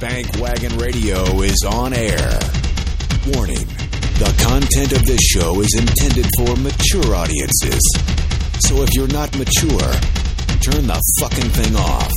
Spank Wagon Radio is on air. Warning, the content of this show is intended for mature audiences. So if you're not mature, turn the fucking thing off.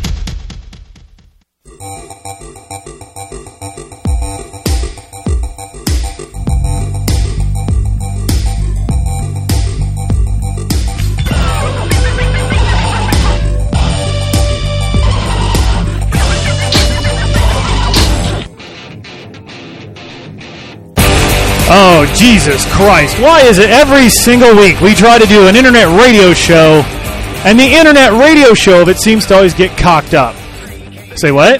Oh, Jesus Christ. Why is it every single week we try to do an internet radio show, and the internet radio show of it seems to always get cocked up? Say what?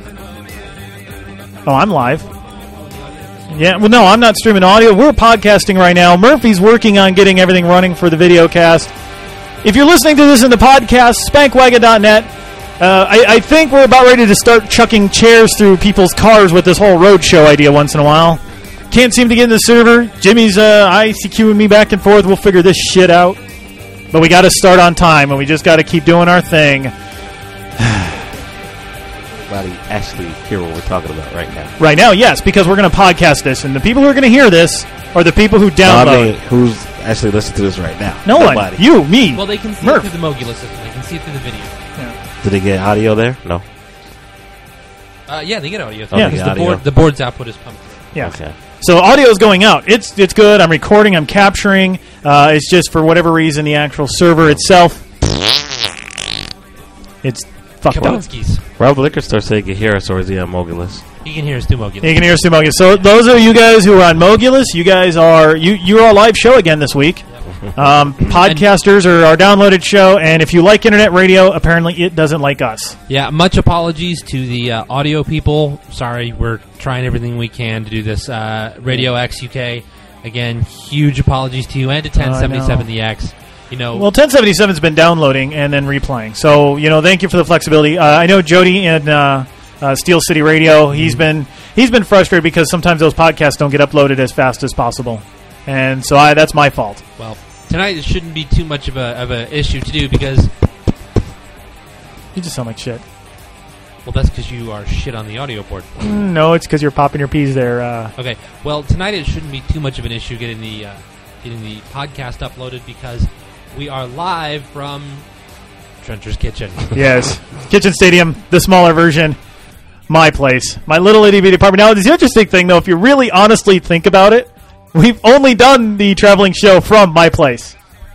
Oh, I'm live. Yeah, well, no, I'm not streaming audio. We're podcasting right now. Murphy's working on getting everything running for the video cast. If you're listening to this in the podcast, spankwagon.net. I think we're about ready to start chucking chairs through people's cars with this whole road show idea once in a while. Can't seem to get in the server. Jimmy's ICQing me back and forth. We'll figure this shit out. But we got to start on time, and we just got to keep doing our thing. Everybody actually hear what we're talking about right now. Right now, yes, because we're going to podcast this, and the people who are going to hear this are the people who download. Who's actually listening to this right now? Nobody. One. You, me, Well, they can see Murph. it through the Mogula system. They can see it through the video. Yeah. Did they get audio there? No. Yeah, they get audio. Yeah. Because the board's output is pumped. Yeah. Okay. So audio is going out. It's good. I'm recording. I'm capturing. It's just for whatever reason the actual server itself, it's fucked up. Kabutsky's. Rob Liquor Store said he could hear us, or is he on Mogulus? You can hear us through Mogula. You can hear us through Mogulus. So those of you guys who are on Mogulus, you guys are you're a live show again this week. Podcasters are our downloaded show, and if you like internet radio, apparently it doesn't like us. Yeah, much apologies to the audio people. Sorry, we're trying everything we can to do this. Radio X UK, again, huge apologies to you and to 1077 the X. You know, Well, 1077's been downloading and then replaying. So, thank you for the flexibility. I know Jody in Steel City Radio, he's been frustrated because sometimes those podcasts don't get uploaded as fast as possible. And so that's my fault. well, tonight it shouldn't be too much of a issue to do because, You just sound like shit. well, that's because you are shit on the audio board. No, it's because you're popping your peas there. Okay, well, tonight it shouldn't be too much of an issue getting the podcast uploaded because we are live from Trencher's Kitchen. Yes. Kitchen Stadium, the smaller version. My place. My little itty-bitty apartment. Now, the interesting thing, though, if you really honestly think about it, we've only done the traveling show from my place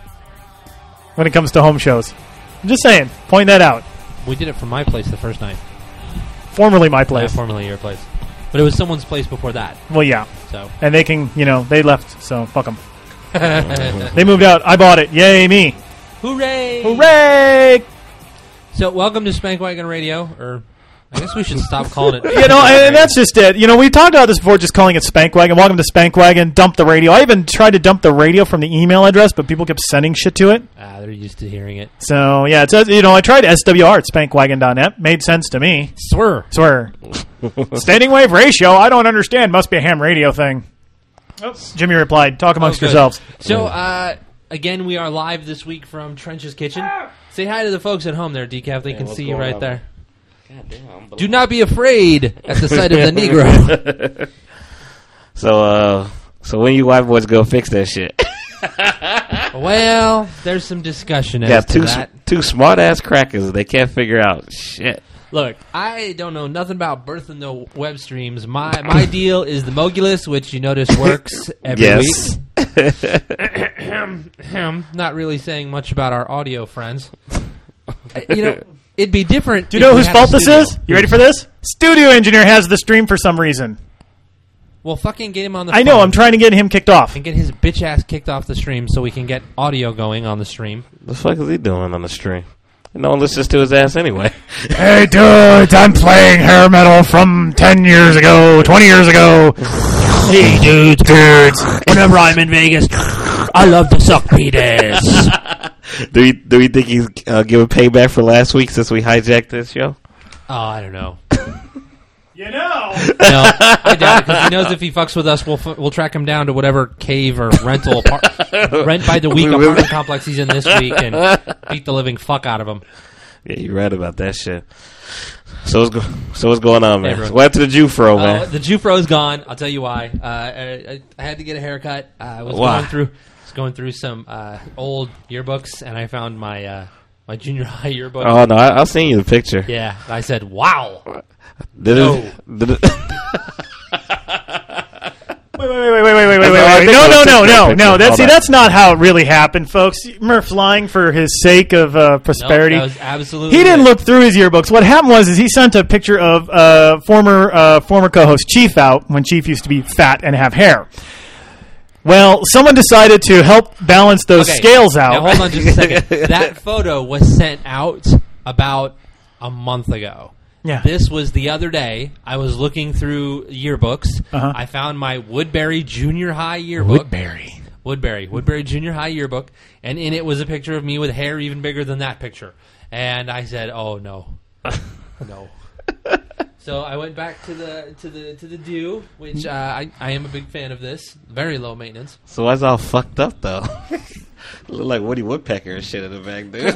when it comes to home shows. I'm just saying. Point that out. We did it from my place the first night. Formerly my place. Formerly your place. But it was someone's place before that. Well, yeah. So And they can, they left, so fuck them. They moved out. I bought it. Yay, me. Hooray! Hooray! So welcome to Spank Wagon Radio, or I guess we should stop calling it. And that's just it. We talked about this before, just calling it Spank Wagon. Welcome to Spank Wagon. Dump the radio. I even tried to dump the radio from the email address, but people kept sending shit to it. They're used to hearing it. So, yeah, it says, I tried SWR at spankwagon.net. Made sense to me. Swear. Standing wave ratio? I don't understand. Must be a ham radio thing. Oops. Jimmy replied, talk amongst yourselves. So, again, we are live this week from Trench's Kitchen. Say hi to the folks at home there, Decaf. They can see you right there. Do not be afraid at the sight of the Negro. So when you white boys go fix that shit? Well, there's some discussion as to that. Two smart-ass crackers. They can't figure out shit. Look, I don't know nothing about birthing the web streams. My deal is the Mogulus, which you notice works every week. Not really saying much about our audio friends. It'd be different. Do you know whose fault this is? You ready for this? Studio engineer has the stream for some reason. Well, fucking get him on the phone. I know, I'm trying to get him kicked off. And get his bitch ass kicked off the stream so we can get audio going on the stream. What the fuck is he doing on the stream? No one listens to his ass anyway. Hey, dudes, I'm playing hair metal from 10 years ago, 20 years ago. Hey, dudes. Whenever I'm in Vegas, I love to suck penis. Do we think he's giving payback for last week since we hijacked this show? Oh, I don't know. You know. No, I doubt it, because he knows if he fucks with us, we'll track him down to whatever cave or rent by the week apartment complex he's in this week and beat the living fuck out of him. Yeah, you're right about that shit. So what's going on, man? Hey, What happened to the Jufro, man? The Jufro's gone. I'll tell you why. I had to get a haircut. I was going through some old yearbooks, and I found my my junior high yearbook. Oh no, I'll send you the picture. Yeah, I said, "Wow." Did it? Wait. No. That's not how it really happened, folks. Murph's lying for his sake of prosperity. No, that was absolutely He didn't it. look through his yearbooks. What happened was he sent a picture of former co-host Chief out when Chief used to be fat and have hair. Well, someone decided to help balance those scales out. Now, hold on just a second. That photo was sent out about a month ago. Yeah. This was the other day. I was looking through yearbooks. Uh-huh. I found my Woodbury Junior High yearbook. Woodbury Junior High yearbook, and in it was a picture of me with hair even bigger than that picture. And I said, "Oh no, no." So I went back to the do, which I am a big fan of this. Very low maintenance. So why's all fucked up though? Look like Woody Woodpecker and shit in the back, dude.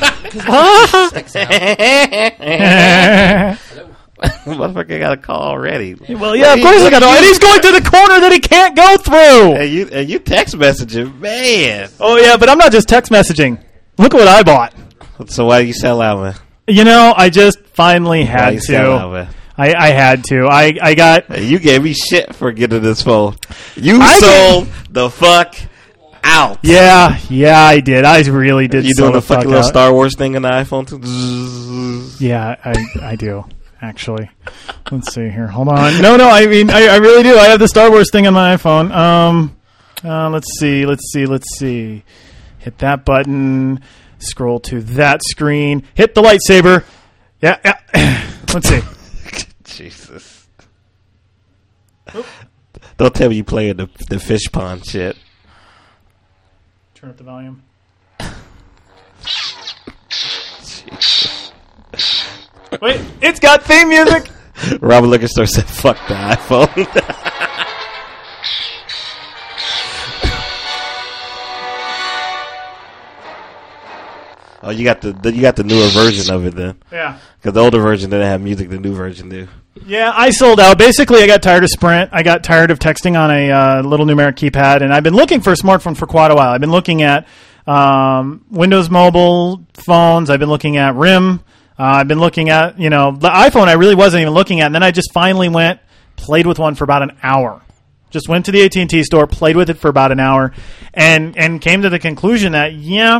Motherfucker got a call already. Well, yeah, of course I got. And he's going to the corner that he can't go through. And you text messaging, man. Oh yeah, but I'm not just text messaging. Look at what I bought. So why do you sell out, man? You know, I just finally Why had you sell out, to. man? I had to. I got. Hey, you gave me shit for getting this phone. You sold the fuck out. Yeah, I did. I really did. You sell doing the fuck fucking little out. Star Wars thing on the iPhone too? Yeah, I do. Actually, let's see here. Hold on. No. I mean, I really do. I have the Star Wars thing on my iPhone. Let's see. Hit that button. Scroll to that screen. Hit the lightsaber. Yeah. Let's see. Jesus. Don't tell me you playing the fish pond shit. Turn up the volume. Wait, it's got theme music. Robert Liquor Store said, "Fuck the iPhone." Oh, you got the newer version of it then. Yeah. Because the older version didn't have music. The new version do. Yeah, I sold out. Basically, I got tired of Sprint. I got tired of texting on a little numeric keypad, and I've been looking for a smartphone for quite a while. I've been looking at Windows Mobile phones. I've been looking at RIM. I've been looking at, the iPhone I really wasn't even looking at, and then I just finally played with one for about an hour. Just went to the AT&T store, played with it for about an hour, and came to the conclusion that,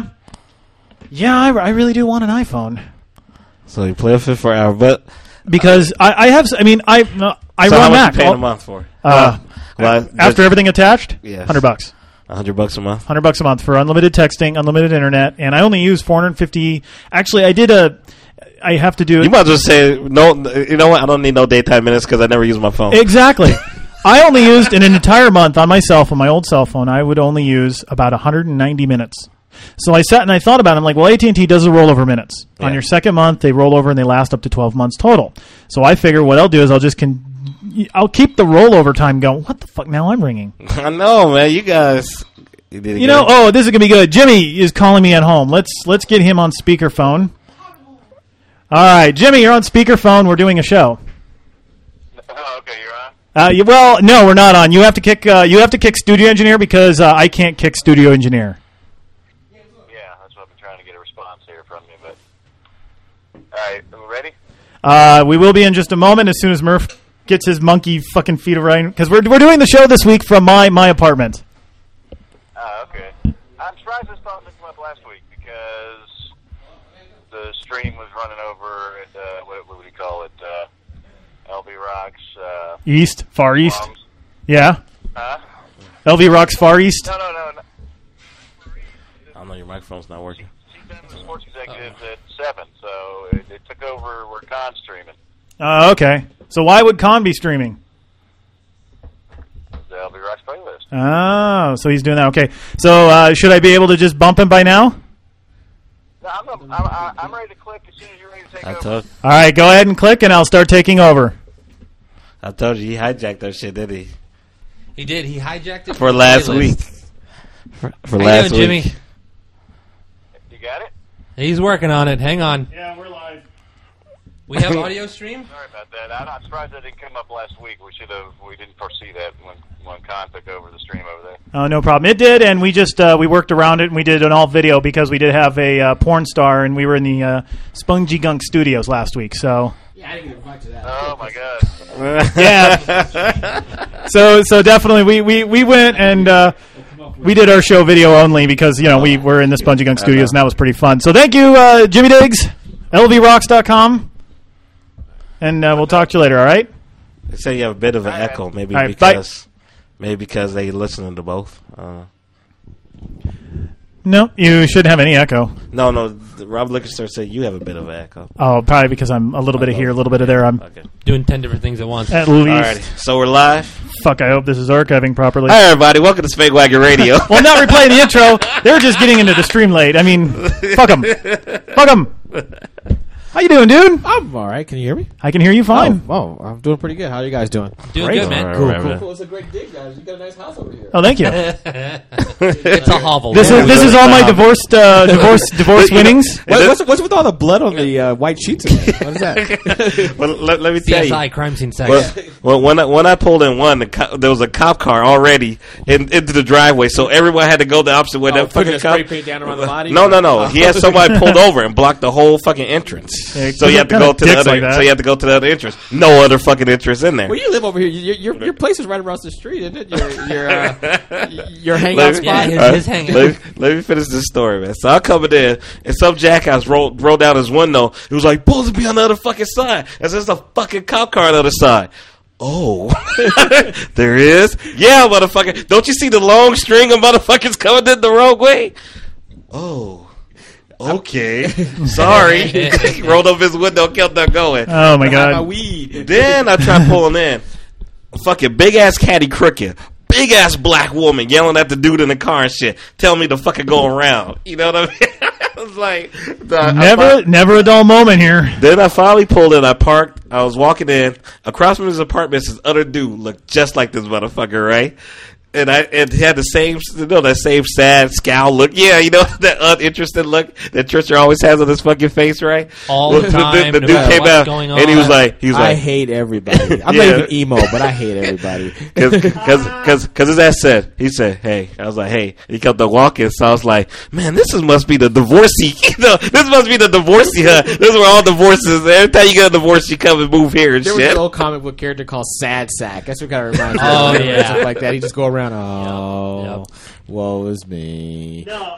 I really do want an iPhone. So you play with it for an hour, but... Because I run Mac. How much you paying a month for? After everything attached, yes. $100. $100 a month. $100 a month for unlimited texting, unlimited internet, and I only use 450. Actually, I have to do it. You might as well say no. You know what? I don't need no daytime minutes because I never use my phone. Exactly. I only used in an entire month on my cell phone, my old cell phone. I would only use about 190 minutes. So I sat and I thought about it. I'm like, well, AT&T does the rollover minutes. Yeah. On your second month, they roll over and they last up to 12 months total. So I figure what I'll do is I'll keep the rollover time going. What the fuck? Now I'm ringing. I know, man. You guys. This is going to be good. Jimmy is calling me at home. Let's get him on speakerphone. All right, Jimmy, you're on speakerphone. We're doing a show. Oh, okay, you're on? Well, no, we're not on. You have to kick Studio Engineer because I can't kick Studio Engineer. Yeah, that's what I've been trying to get a response here from you. But all right, are we ready? We will be in just a moment as soon as Murph gets his monkey fucking feet around, because we're doing the show this week from my apartment. Okay. I'm surprised this thought didn't come up last week because the stream was running over at what would you call it? LV Rocks. Far East. Moms. Yeah. Huh? LV Rocks Far East. No. I don't know. Your microphone's not working. She's been the sports executives at 7, so it took over where Khan's streaming. Okay. So why would Khan be streaming? The LV Rocks playlist. Oh, so he's doing that. Okay. So should I be able to just bump him by now? No, I'm ready to click as soon as you're ready to take over. All right, go ahead and click, and I'll start taking over. I told you he hijacked that shit, did he? He did. He hijacked it for last week. For last week, Jimmy. You got it? He's working on it. Hang on. Yeah, we're live. We have audio stream? Sorry about that. I'm not surprised that didn't come up last week. We didn't foresee that when Con took over the stream over there. Oh, no problem. It did, and we just we worked around it, and we did an all video because we did have a porn star, and we were in the Spongy Gunk Studios last week. So Yeah, I didn't get back to that. Oh my God! yeah. So definitely we went and we did our show video only because we were in the Spongy Gunk Studios, and that was pretty fun. So thank you, Jimmy Diggs, LVRocks.com. And we'll talk to you later, all right? They say you have a bit of an echo, maybe All right, because they listening to both. No, you shouldn't have any echo. No, Rob Lickester said you have a bit of an echo. Oh, probably because I'm a little bit of here, a little bit of there. I'm Okay. Doing 10 different things at once. at least. Alrighty, so we're live. Fuck, I hope this is archiving properly. Hi, everybody. Welcome to Spank Wagon Radio. Well, I'm not replaying the intro. They're just getting into the stream late. I mean, fuck them. Fuck them. How you doing, dude? I'm all right. Can you hear me? I can hear you fine. Oh, I'm doing pretty good. How are you guys doing? Doing Great. good, man. All Cool, right, cool, man. cool. It's a great dig, guys. You got a nice house over here. Oh, thank you. It's a hovel. This is all my divorce winnings. What's with all the blood on the white sheets in there? What is that? Well, let me tell you. CSI crime scene sex. Well, when I pulled in one, there was a cop car already into the driveway, so everyone had to go the opposite way. That putting fucking a cop. spray paint down around the body? No. He had somebody pulled over and blocked the whole fucking entrance. Yeah, So you have to kinda go to the dicks other. like that. So you have to go to the other entrance. No other fucking entrance in there. Well, you live over here. Your place is right across the street, isn't it? Your hangout Let spot. me- Yeah, his hangout. Let me finish this story, man. So I'm coming in, and some jackass rolled down his window. He was like, "Bulls be on the other fucking side." And there's a fucking cop car on the other side. Oh, there is? Yeah, motherfucker. Don't you see the long string of motherfuckers coming in the wrong way? Oh. Okay. Sorry. He rolled up his window, kept on going. Oh my My god. weed. Then I tried pulling in. A fucking big ass caddy crooked. Big ass black woman yelling at the dude in the car and shit. Telling me to fucking go around. You know what I mean? I was like, Never a dull moment here. Then I finally pulled in. I parked. I was walking in. Across from his apartment, this other dude looked just like this motherfucker, right? And he had the same, that same sad scowl look. Yeah, that uninterested look that Trisha always has on his fucking face, right? All the time, The no dude matter came what's out going and he was on. like, I hate everybody. I'm Yeah. not even emo, but I hate everybody. Because his ass said, he said, "Hey." I was like, "Hey." He kept on walking, so I was like, "Man, must be the divorcee. This must be the divorcee, huh? This is where all divorces. Every time you get a divorce, you come and move here and There was shit." an old comic book character called Sad Sack. That's what kind of reminds me. Oh, of yeah. Stuff like that. He just go around. Yep. Woe is me. No.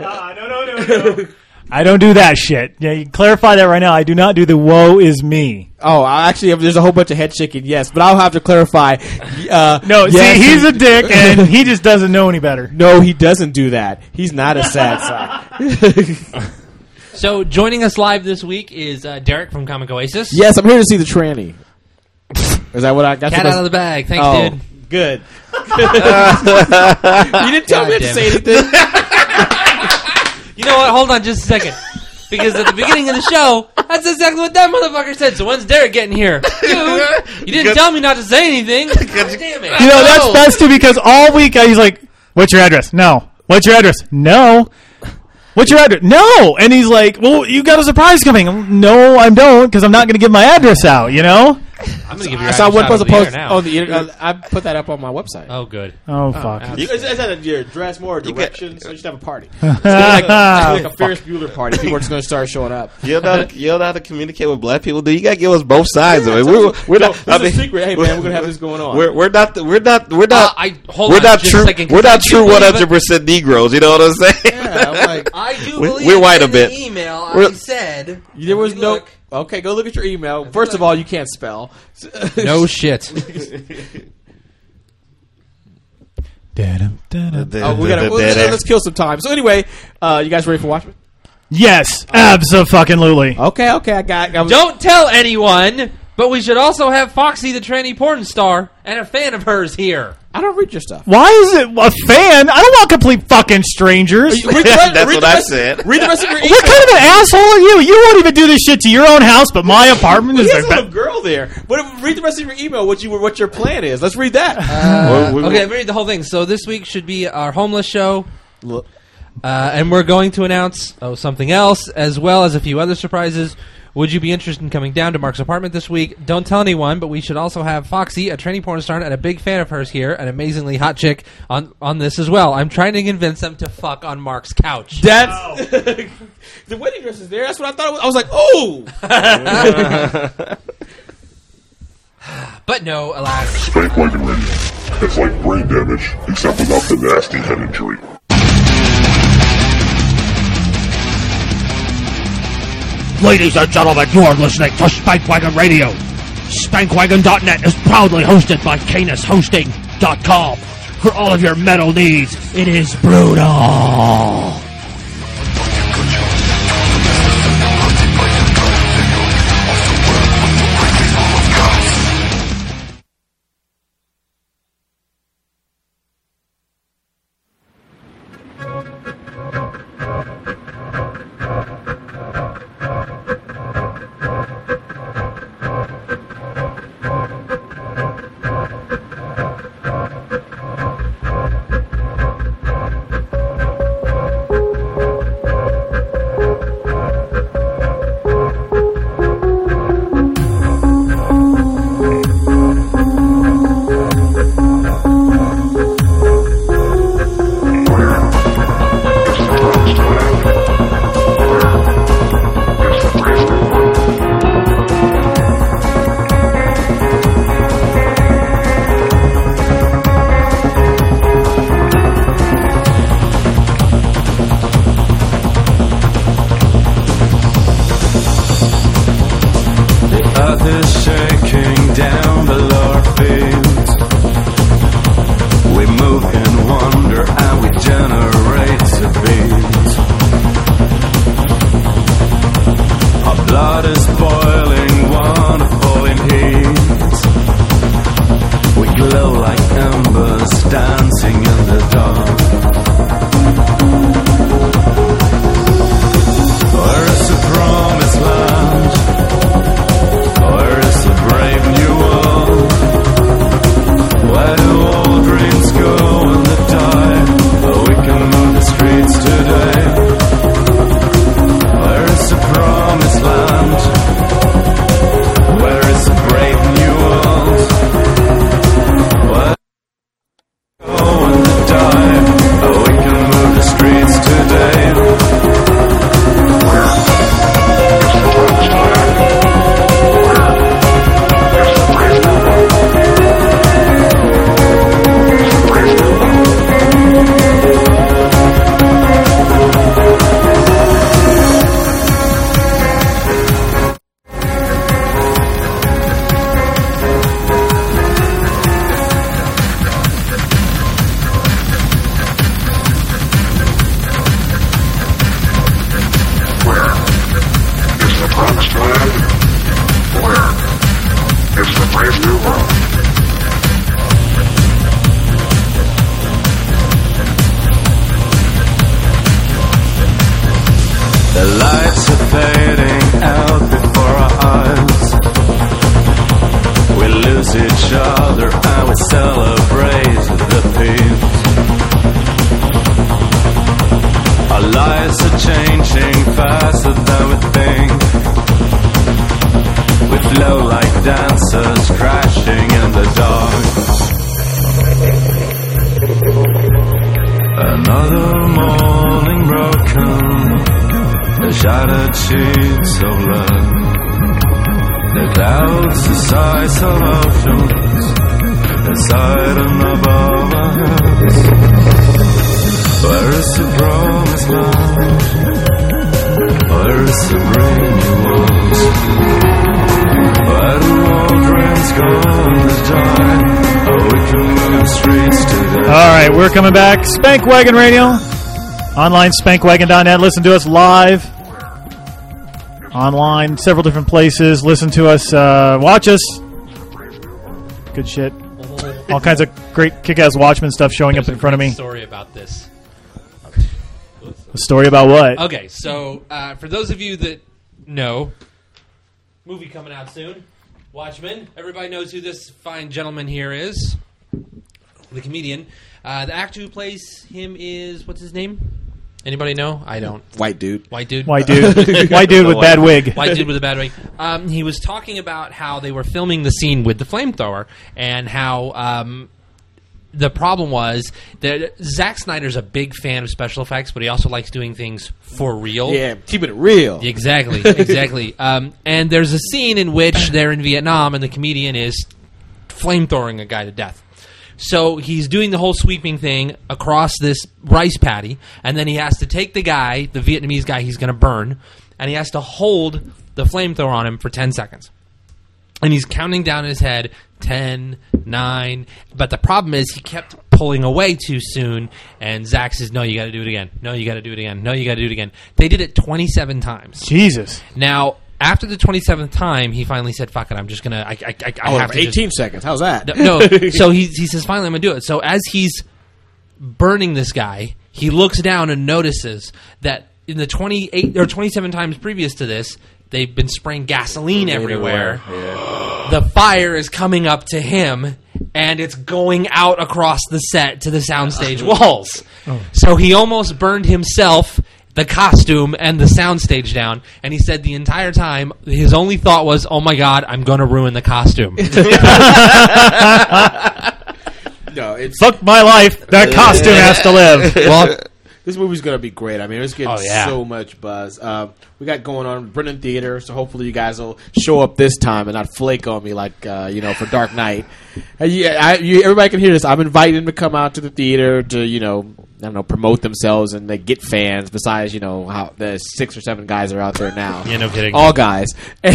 I don't do that shit. Yeah, you clarify that right now. I do not do the woe is me. Oh, there's a whole bunch of head shaking. Yes, but I'll have to clarify. No, yes, see, he's a dick, and he just doesn't know any better. No, he doesn't do that. He's not a sad sack. So joining us live this week is Derek from Comic Oasis. Yes, I'm here to see the tranny. Is that what I got? Cat out of the bag. Thanks, dude. Good. You didn't tell me God to damn say it. anything. You know what? Hold on just a second. Because at the beginning of the show, that's exactly what that motherfucker said. So when's Derek getting here? Dude, you didn't tell me not to say anything. God damn it. That's too because all week he's like, "What's your address?" No. "What's your address?" No. "What's your address?" No. And he's like, "Well, you got a surprise coming." No, I don't, because I'm not going to give my address out. I'm going to give you So I went post to post on the internet. I put that up on my website. Oh, good. Oh fuck. Is that your dress more direction? So you should have a party. It's Ah, like a Ferris Bueller party. People are just going to start showing up. You don't know how to communicate with black people, do you? Gotta give us both sides of it. We're not. This is a secret. Hey man, we're gonna have this going on. We're not. Hold on just true. a second, 'cause We're not I do true believe it. 100% Negroes. You know what I'm saying? Yeah, I'm like, I do We're believe white a in bit. the email We're- I said. there was no. Look. Okay, go look at your email. First of all, you can't spell. No shit. Let's kill some time. So anyway, you guys ready for Watchmen? Yes, abso-fucking-lutely. Okay, I got. Don't tell anyone, but we should also have Foxy the tranny porn star and a fan of hers here. I don't read your stuff. Why is it a fan? I don't want complete fucking strangers. Read That's read what the I rest- said. Read the rest of your email. What kind of an asshole are you? You won't even do this shit to your own house, but my apartment is There's a like little girl there. But read the rest of your email. What your plan is? Let's read that. Okay, read the whole thing. So this week should be our homeless show. Look, And we're going to announce something else, as well as a few other surprises. Would you be interested in coming down to Mark's apartment this week? Don't tell anyone, but we should also have Foxy, a training porn star and a big fan of hers here, an amazingly hot chick, on this as well. I'm trying to convince them to fuck on Mark's couch. That's the wedding dress is there. That's what I thought it was. I was like, oh. But no, alas. Spank Wagon Radio. It's like brain damage, except without the nasty head injury. Ladies and gentlemen, you are listening to Spank Wagon Radio. SpankWagon.net is proudly hosted by CanusHosting.com. For all of your metal needs, it is brutal. We're coming back. Spank Wagon Radio. Online, spankwagon.net. Listen to us live. Online, several different places. Listen to us. Watch us. Good shit. All kinds of great kick-ass Watchmen stuff showing up in front of me. Story about this. A story about what? Okay, so for those of you that know, movie coming out soon, Watchmen. Everybody knows who this fine gentleman here is. The comedian. The actor who plays him is, what's his name? Anybody know? I don't. White dude. White dude. White dude with bad wig. White dude with a bad wig. He was talking about how they were filming the scene with the flamethrower and how the problem was that Zack Snyder's a big fan of special effects, but he also likes doing things for real. Yeah, keeping it real. Exactly. And there's a scene in which they're in Vietnam and the comedian is flamethrowing a guy to death. So he's doing the whole sweeping thing across this rice paddy, and then he has to take the guy, the Vietnamese guy he's going to burn, and he has to hold the flamethrower on him for 10 seconds. And he's counting down in his head, 10, 9, but the problem is he kept pulling away too soon, and Zach says, no, you got to do it again. No, you got to do it again. No, you got to do it again. They did it 27 times. Jesus. Now, after the 27th time, he finally said, fuck it, I'm just going to... I have to 18 seconds. How's that? No, so he says, finally, I'm going to do it. So as he's burning this guy, he looks down and notices that in the 28 or 27 times previous to this, they've been spraying gasoline everywhere. Yeah. The fire is coming up to him, and it's going out across the set to the soundstage walls. So he almost burned himself, the costume, and the soundstage down. And he said the entire time, his only thought was, oh my God, I'm going to ruin the costume. No, it's Fuck my life. That costume has to live. well. This movie's going to be great. I mean, it's getting Oh, yeah. so much buzz. We got going on Brennan Theater, so hopefully you guys will show up this time and not flake on me like, for Dark Knight. Everybody can hear this. I'm inviting them to come out to the theater to, promote themselves and they get fans besides, how the 6 or 7 guys are out there now. Yeah, no kidding. All guys.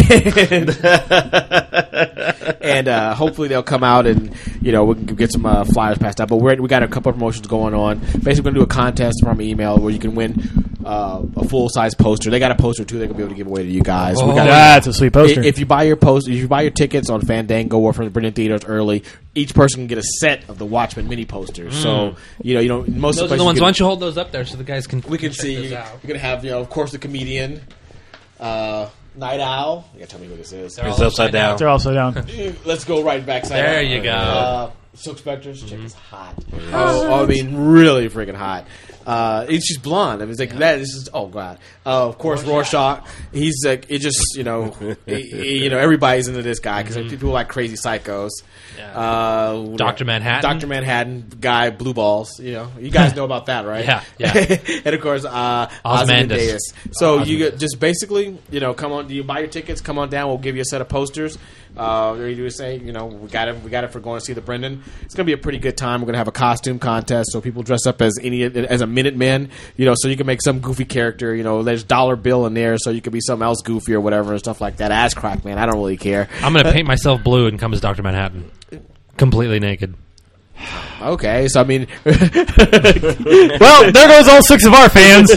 And hopefully they'll come out and, we can get some flyers passed out. But we got a couple of promotions going on. Basically, we're going to do a contest from email where you can win a full-size poster. They got a poster, too, they're going to be able to give away to you guys. Oh, that's a sweet poster. If you buy your tickets on Fandango or from the Brennan Theaters early, each person can get a set of the Watchmen mini posters. So, most of Those are the ones. Why don't you hold those up there so the guys can we can check see. those You're out. going to have, of course, the comedian, Night Owl. You got to tell me what this is. It's upside down. They're also down. Let's go right back side There up. you go. Silk Spectre's chick is hot. I mean, really freaking hot. She's blonde. I mean, it's like that. This is God. Of course, Rorschach. He's like it. Just everybody's into this guy because people like crazy psychos. Dr. Manhattan. Dr. Manhattan guy, blue balls. You guys know about that, right? Yeah. And of course, Ozymandias. So you get, just basically, come on. You buy your tickets. Come on down. We'll give you a set of posters. You do say, we got it for going to see the Brendan. It's gonna be a pretty good time. We're gonna have a costume contest, so people dress up as a Minutemen. So you can make some goofy character. There's Dollar Bill in there, so you could be something else goofy or whatever and stuff like that. Ass crack, man. I don't really care. I'm going to paint myself blue and come as Dr. Manhattan. Completely naked. Okay, so I mean, Well, there goes all 6 of our fans.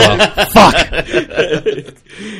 fuck.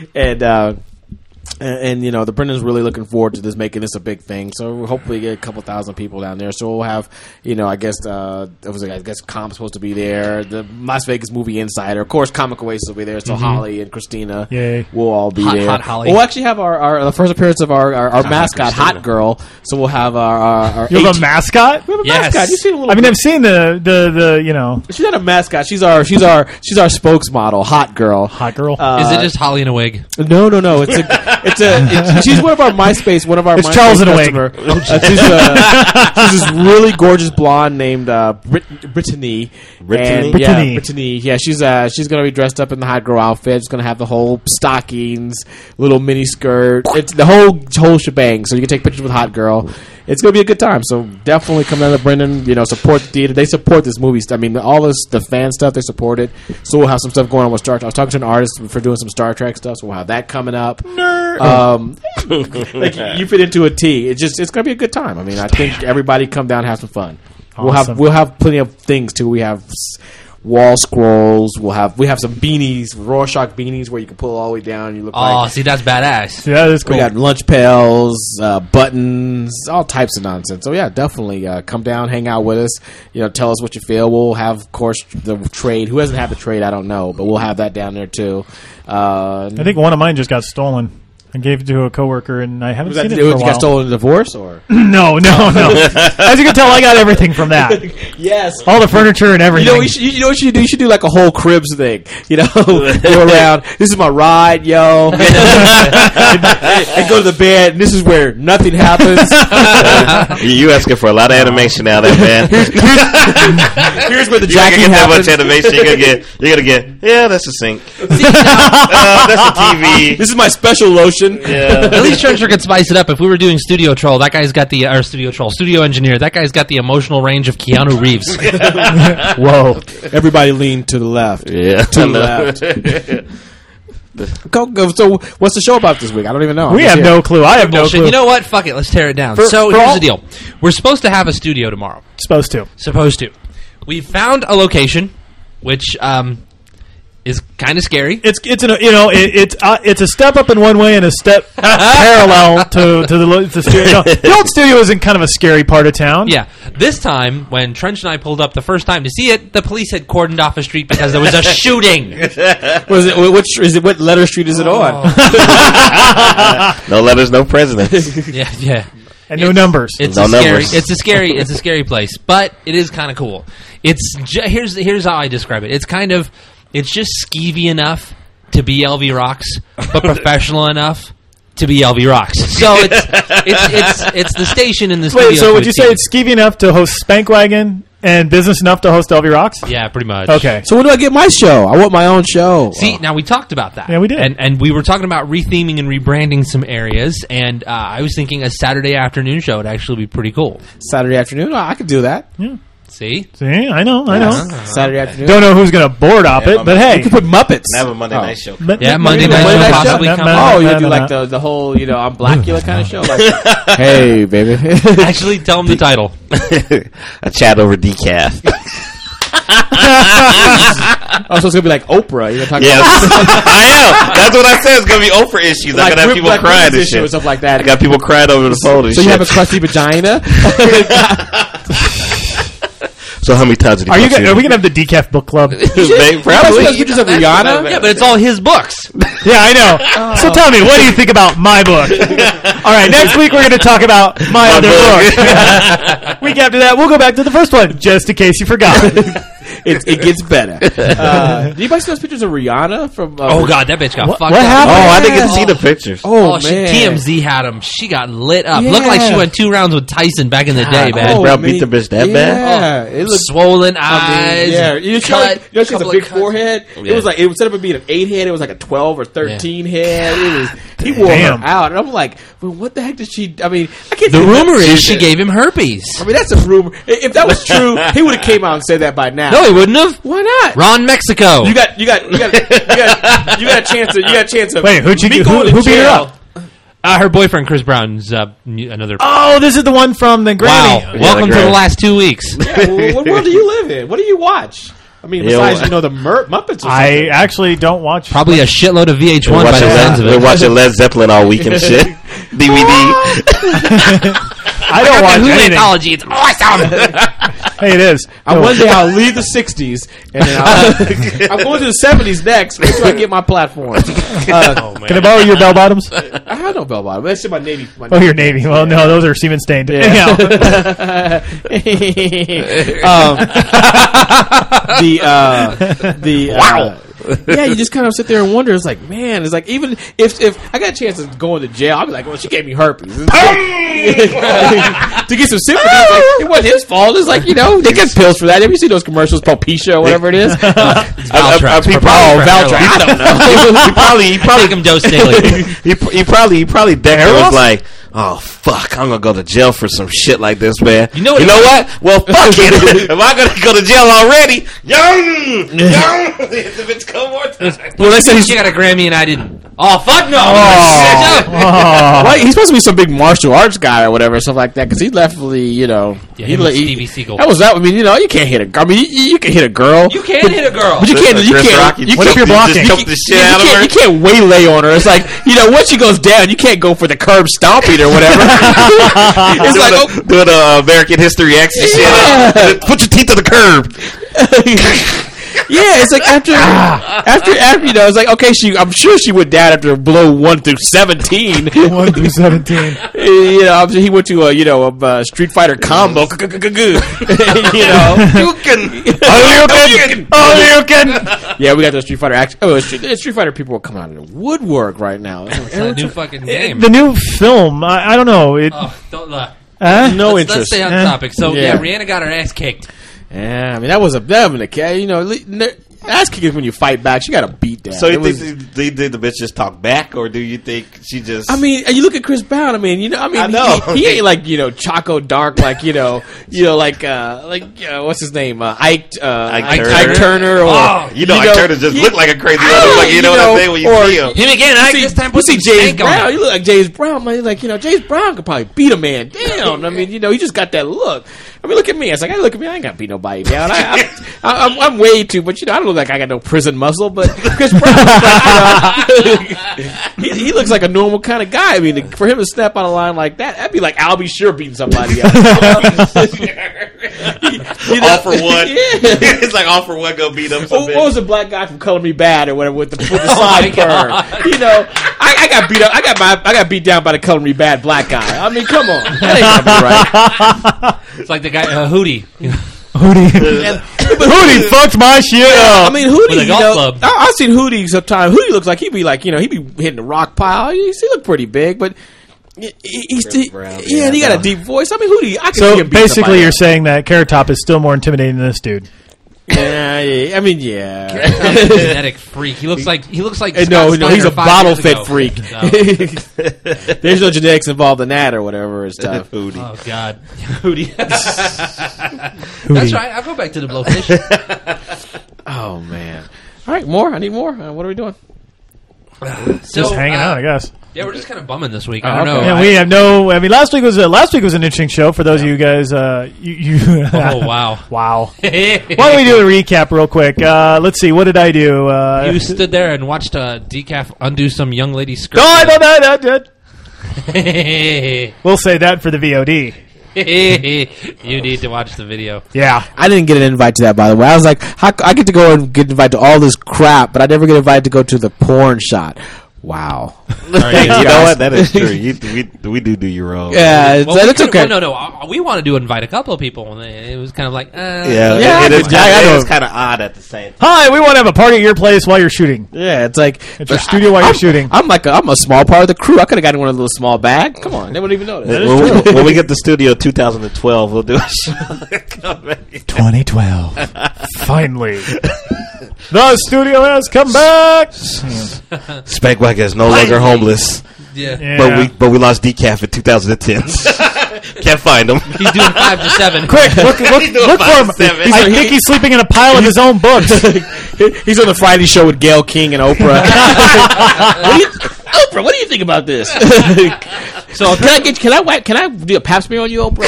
And the Brendan's really looking forward to this, making this a big thing. So we'll hopefully get a couple thousand people down there. So we'll have, I guess Comp's supposed to be there. The Las Vegas Movie Insider, of course, Comic Oasis will be there. So Holly and Christina will all be there. Hot Holly. We'll actually have the first appearance of our mascot, Hot Girl. So we'll have our You have a mascot? We have a Yes. mascot. You've seen a little. I've seen the She's not a mascot. She's our spokesmodel, Hot Girl. hot girl. Is it just Holly in a wig? No. She's one of our MySpace. One of our It's MySpace Charles in a wig. customer. She's this really gorgeous blonde named Brittany. Brittany? Brittany. Yeah, she's gonna be dressed up in the hot girl outfit. She's gonna have the whole stockings, little mini skirt. It's the whole shebang. So you can take pictures with Hot Girl. It's gonna be a good time. So definitely come down to Brendan. Support the theater. They support this movie. I mean, all this the fan stuff they support it. So we'll have some stuff going on with Star Trek. I was talking to an artist for doing some Star Trek stuff. So we'll have that coming up. Like you fit into a T. It's gonna be a good time. I mean, I think everybody come down and have some fun. Awesome. We'll have plenty of things too. We have wall scrolls. We have some beanies, Rorschach beanies, where you can pull all the way down. And you look like. See, that's badass. Yeah, that's cool. We got lunch pails, buttons, all types of nonsense. So yeah, definitely come down, hang out with us. Tell us what you feel. We'll have, of course, the trade. Who hasn't had the trade? I don't know, but we'll have that down there too. I think one of mine just got stolen. I gave it to a coworker, and I haven't Was that seen to it do for with a you while. got stolen in a divorce or? No. As you can tell, I got everything from that. Yes. All the furniture and everything. You know what you should do? You should do like a whole Cribs thing. You know, go around. This is my ride, yo. and go to the bed. And this is where nothing happens. You asking for a lot of animation now, there, man. Here's where the You're jacking gonna get that happens. much animation. You're gonna get. Yeah, that's a sink. That's a TV. This is my special lotion. Yeah. At least Trencher could spice it up. If we were doing Studio Troll, that guy's got the Studio Engineer. That guy's got the emotional range of Keanu Reeves. Whoa. Everybody lean to the left. Yeah. To the left. Go. So, what's the show about this week? I don't even know. We have no clue. I have no Bullshit. clue. You know what? Fuck it. Let's tear it down. So for here's all- the deal. We're supposed to have a studio tomorrow. Supposed to. We found a location, which is kind of scary. It's a step up in one way and a step parallel to the studio. The old studio is in kind of a scary part of town. Yeah. This time, when Trench and I pulled up the first time to see it, the police had cordoned off a street because there was a shooting. What letter street is it on? No letters, no presidents. Yeah. And no numbers. It's No a scary. numbers. It's a scary place, but it is kind of cool. Here's how I describe it. It's just skeevy enough to be LV Rocks, but professional enough to be LV Rocks. So it's the station in the studio. Wait, so for would the you say team. it's skeevy enough to host Spankwagon and business enough to host LV Rocks? Yeah, pretty much. Okay. So when do I get my show? I want my own show. See, now we talked about that. Yeah, we did. And we were talking about retheming and rebranding some areas, and I was thinking a Saturday afternoon show would actually be pretty cool. Saturday afternoon. I could do that. See? See, I know. Saturday afternoon. Don't know who's going to board op it, but hey. You could put Muppets. Have a Monday night show. Yeah, Monday night Monday show night possibly show? coming. Oh, you No, do no, like no. the whole, I'm Blackula kind of show? Like, hey, baby. Actually, tell them the title. A chat over decaf. Oh, so it's going to be like Oprah. You're talking Yes, about I am. That's what I said. It's gonna be Oprah issues. I like gotta have people like crying women's and issue shit. and stuff like that. I got people crying over the phone and So shit. you have a crusty vagina? So how many times did he Are we fuck going to have the decaf book club? They You probably. guys see pictures of Rihanna? Yeah, but it's all his books. Yeah, I know. So tell me, what do you think about my book? All right, next week we're going to talk about my other book. Week after that, we'll go back to the first one, just in case you forgot. It gets better. Did anybody see those pictures of Rihanna from? Oh, God, that bitch got fucked what up. happened? Oh, I didn't get to see the pictures. Oh, Oh, man. TMZ had him. She got lit up. Yeah. Looked like she went 2 rounds with Tyson back in the day, man. Brown beat the bitch that bad? Yeah, it looked. Swollen I eyes. mean, yeah, you know, cut, she has a couple big of cuts. forehead. Yeah. It was like instead of it being an 8 head, it was like a 12 or 13 head. It was he wore Damn. her out, and I'm like, well, what the heck did she? I mean, I can't. The think rumor that- is she gave him herpes. I mean, that's a rumor. If that was true, he would have came out and said that by now. No, he wouldn't have. Why not? Ron Mexico. You got a chance of. Wait, who'd you me do? going to Who beat her jail. up? Her boyfriend, Chris Brown's another. Oh, this is the one from the Wow. Grammy. Welcome to Grammy. the last 2 weeks. Yeah, well, what world do you live in? What do you watch? I mean, Yeah, besides well- the Muppets. Or I something. actually don't watch. Probably a shitload of VH1 We're by watching, the sounds of we're it. watching Led Zeppelin all week and shit. DVD. I don't watch Who anything. anthology? It's awesome. Hey, it is. One day I'll leave the '60s and then I'm going to the '70s next. Make sure I get my platform. Can I borrow your bell bottoms? I have no bell bottom. That's in my Navy. Oh, your Navy. Well, no, those are semen stained. Anyhow. Wow. Yeah, you just kind of sit there and wonder. It's like, man, it's like even if I got a chance of going to jail, I'll be like, well, she gave me herpes to get some sympathy. It's like, it wasn't his fault. It's like, they get pills for that. Have you seen those commercials, Propecia or whatever it is? Valtrex. Valtrex. I don't know. He probably Take him dose daily. he probably definitely was like, oh fuck, I'm gonna go to jail for some shit like this, man. You know what? Well, fuck it. If I gonna go to jail already, young, if it's come more time. Well, they said She got a Grammy and I didn't. Oh, fuck no. Well, he's supposed to be some big martial arts guy or whatever, stuff like that. Because he's definitely, Yeah, him and Stevie Seagal. That was that. I mean, you can't hit a. I mean, you can hit a girl. You can hit a girl. But you can't. You Chris can't. Rock, You What if you're blocking? Just the shit out of her. You can't waylay on her. It's like, once she goes down, you can't go for the curb stomping or whatever. It's like, oh, doing a American History X and shit. Yeah. Put your teeth to the curb. Yeah, it's like after you know, it's like okay, I'm sure she went down after blow 1 through 17. 1 through 17. You know, he went to a Street Fighter combo. You know, yeah, we got those Street Fighter action. Oh, Street Fighter people are coming out of the woodwork right now. It's a new fucking game. The new film. I don't know. No interest. Let's stay on topic. So yeah, Rihanna got her ass kicked. Yeah, I mean that was you know, ass kick is when you fight back. She got a beat down. So you think did the bitch just talk back, or do you think she just? I mean, you look at Chris Brown. I mean, I know. He ain't like Choco Dark, like like what's his name, Ike Turner, or Ike Turner just looked like a crazy motherfucker. You know what I'm saying when you see him. Him again. Ike this time put some James stank on Brown. it. You look like James Brown. Man, like James Brown could probably beat a man down. I mean, he just got that look. I mean, look at me. I was like, look at me. I ain't got to beat nobody down. I'm way too, but I don't look like I got no prison muscle. But Chris Brown, he looks like a normal kind of guy. I mean, for him to snap on a line like that, that'd be like Albie Sure beating somebody else. All for one. Yeah. It's like all for one. Go beat him. What was the black guy from Color Me Bad or whatever with the side burn? I got beat up. I got beat down by the Color Me Bad black guy. I mean, come on, that ain't gonna be right. It's like the guy Hootie. Hootie fucked my shit up. I mean, Hootie, with a golf club. I've seen Hootie sometimes. Hootie looks like he'd be hitting the rock pile. He look pretty big, but he's he got a deep voice. I mean, Hootie, I can see him beat basically, you're up. saying that Carrot Top is still more intimidating than this dude. Yeah, I mean, yeah. Carrot Top's a genetic freak. He looks like no, he's a bottle fed ago. freak. No. There's no genetics involved in that or whatever and stuff. Hootie. Oh God, Hootie. That's right. I'll go back to the blowfish. Oh man! All right, more. I need more. What are we doing? Just hanging out, I guess. Yeah, we're just kind of bumming this week. I don't know. Yeah, we have no. I mean, last week was an interesting show for those of you guys. Oh wow, wow. Why don't we do a recap real quick? Let's see. What did I do? You stood there and watched Decaf undo some young lady's skirt. No. We'll say that for the VOD. You need to watch the video. Yeah. I didn't get an invite to that, by the way. I was like, I get to go and get invited to all this crap, but I never get invited to go to the porn shot. Wow. Right, you know what? That is true. We do you wrong. Yeah, it's okay. Well, no. We wanted to invite a couple of people, and it was kind of like, it is kind of odd at the same time. Hi, we want to have a party at your place while you're shooting. Yeah, it's like it's your studio while you're shooting. I'm a small part of the crew. I could have gotten one of those small bag. Come on, they wouldn't even notice. When we get the studio 2012, we'll do a show. 2012. Finally. The studio has come back. Spankwagon is no longer homeless. Yeah. But we lost Decaf in 2010. Can't find him. He's doing 5 to 7. Quick, look for him. I think he's sleeping in a pile of his own books. He's on the Friday show with Gayle King and Oprah. Oprah, what do you think about this? So can I do a pap smear on you, Oprah?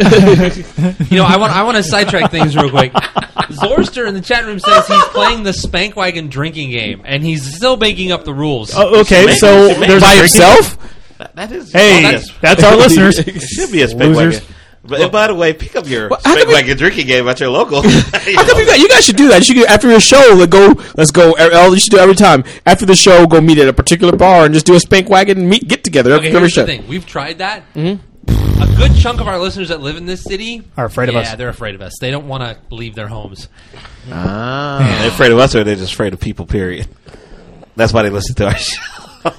I want to sidetrack things real quick. Zorster in the chat room says he's playing the Spankwagon drinking game, and he's still making up the rules. Okay, so there's by himself. That is. Hey, that's our listeners. It should be a Spankwagon. But by the way, pick up your Spankwagon drinking game at your local. You guys should do that. You should, after your show, let's go. You should do every time. After the show, go meet at a particular bar and just do a Spankwagon get together. Okay, here's the thing. We've tried that. Mm-hmm. A good chunk of our listeners that live in this city are afraid of us. Yeah, they're afraid of us. They don't want to leave their homes. They're afraid of us, or they're just afraid of people, period. That's why they listen to our show.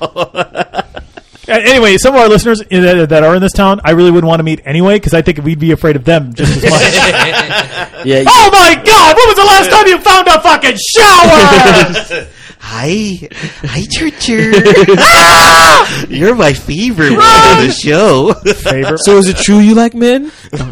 Anyway, some of our listeners that are in this town, I really wouldn't want to meet anyway, because I think we'd be afraid of them just as much. Yeah. Oh my God! When was the last time you found a fucking shower? Hi, Churcher. You're my favorite one on the show. Favorite? So is it true you like men?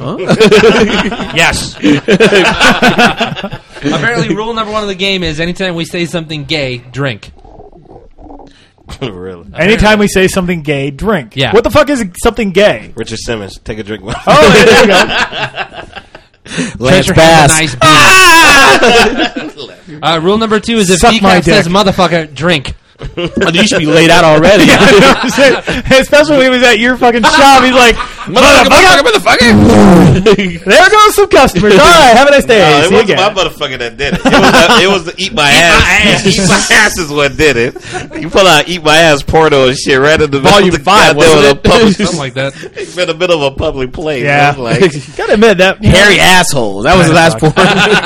Yes. Apparently, rule number 1 of the game is anytime we say something gay, drink. Really? Anytime we say something gay, drink. Yeah. What the fuck is something gay? Richard Simmons, take a drink. Oh, there you go. Lance Bass. Nice rule number 2 is if Suck my Decaf dick. says motherfucker, drink. You should be laid out already. Especially when he was at your fucking shop. He's like, Motherfucker. There goes some customers. All right, have a nice day. No, it See you wasn't again. my motherfucker that did it. It was the Eat My Ass. Eat My Ass is what did it. You put out Eat My Ass porno and shit right in the middle of the Volume 5, wasn't it? Something like that. It's in the middle of a public place. Yeah. I was like, Gotta admit that. Hairy asshole. That was the last porn.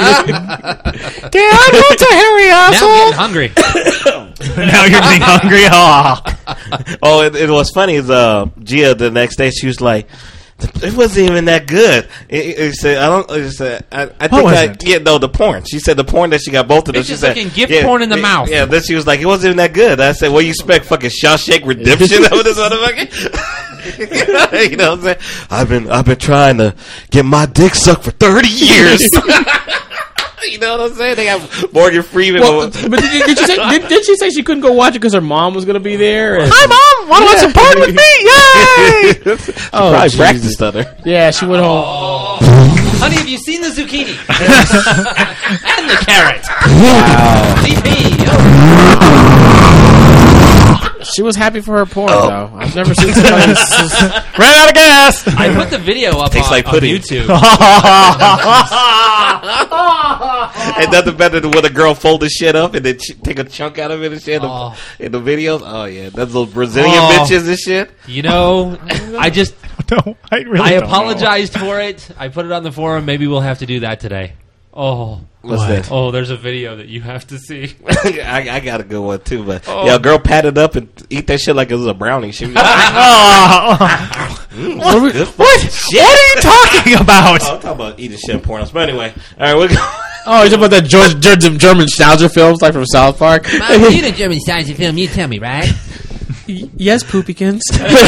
Dad, what's a hairy Now I'm asshole? getting hungry. Now you're getting hungry. Oh. it was funny is Gia the next day she was like, it wasn't even that good. It said, I think wasn't? the porn. She said the porn that she got both of them. It's She just said, looking gift porn in the mouth. Yeah, then she was like, it wasn't even that good. I said, what do you expect? Fucking Shawshank Redemption over this motherfucker? You know what I'm saying? I've been trying to get my dick sucked for 30 years. You know what I'm saying? They got Morgan Freeman. Well, but did she say she couldn't go watch it because her mom was going to be there? Hi, Mom. Want to watch some porn with me? Yay! Oh, probably Jesus. practiced on her. Yeah, she went home. Honey, have you seen the zucchini? And the carrot. Wow. CP. She was happy for her porn, though. I've never seen somebody. Ran out of gas. I put the video up Tastes like on pudding. YouTube. Ain't nothing better than when a girl fold the shit up and then take a chunk out of it and shit Oh. in the videos. Oh yeah, that's those Brazilian Oh. bitches and shit. You know, I No, I really I don't apologized for it. I put it on the forum. Maybe we'll have to do that today. Oh. What's that? Oh, there's a video that you have to see. I got a good one too, but yeah, a girl pat it up and eat that shit like it was a brownie. She was like, What? What are you talking about? I'm talking about eating shit in pornos. But anyway, all right, we're going. Oh, you're talking about that German Schnauzer films like from South Park? Mom, you the German science film. You tell me, right? Yes, Poopykins.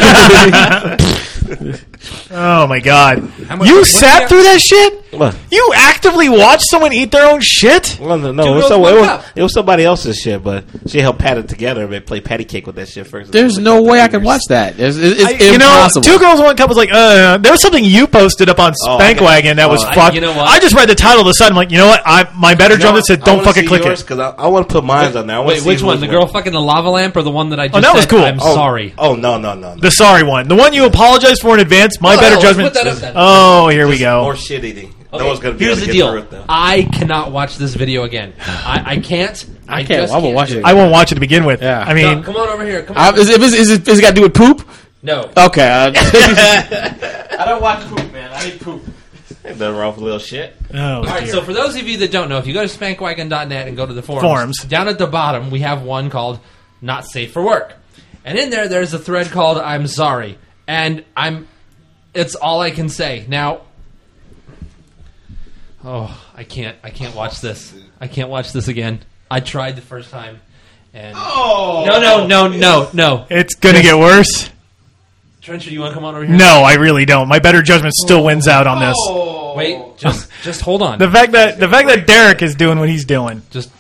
Oh my God! much- You what's sat the- through that shit? What? You actively watched someone eat their own shit? Well, no, Two girls, one cup. it was somebody else's shit, but she helped pat it together and they play patty cake with that shit first. There's no way I can watch that. It's You know, impossible. Two Girls, One Cup was like, there was something you posted up on Oh, Spankwagon that was fucked. you know what? I just read the title of the site. I'm like, you know what? My better drum that said, don't fucking click it. because I want to put mine on there. I wanna Wait, see which one? who's The girl fucking the lava lamp or the one that I just that was said, cool. I'm sorry. Oh no. The sorry one. The one you apologized for in advance. My better let's judgment. put that up then. Oh, here we go. More shit eating. Okay, No one's gonna be here's able the to get through deal. it though. I cannot watch this video again. I can't. I can't. just I won't watch do it. I won't watch it to begin with. Yeah. I mean, No, come on over here. Come on. Is it got to do with poop? No. Okay. I don't watch poop, man. I need poop. Ain't nothing wrong with a little shit. oh, All right, dear. so for those of you that don't know, if you go to spankwagon.net and go to the forums, down at the bottom we have one called Not Safe for Work. And in there's a thread called I'm Sorry. And it's all I can say. Now, I can't watch this. I can't watch this again. I tried the first time. And No. It's gonna get worse. Trencher, you want to come on over here? No, I really don't. My better judgment still wins out on this. Wait, just hold on. The fact that Derek is doing what he's doing. Just.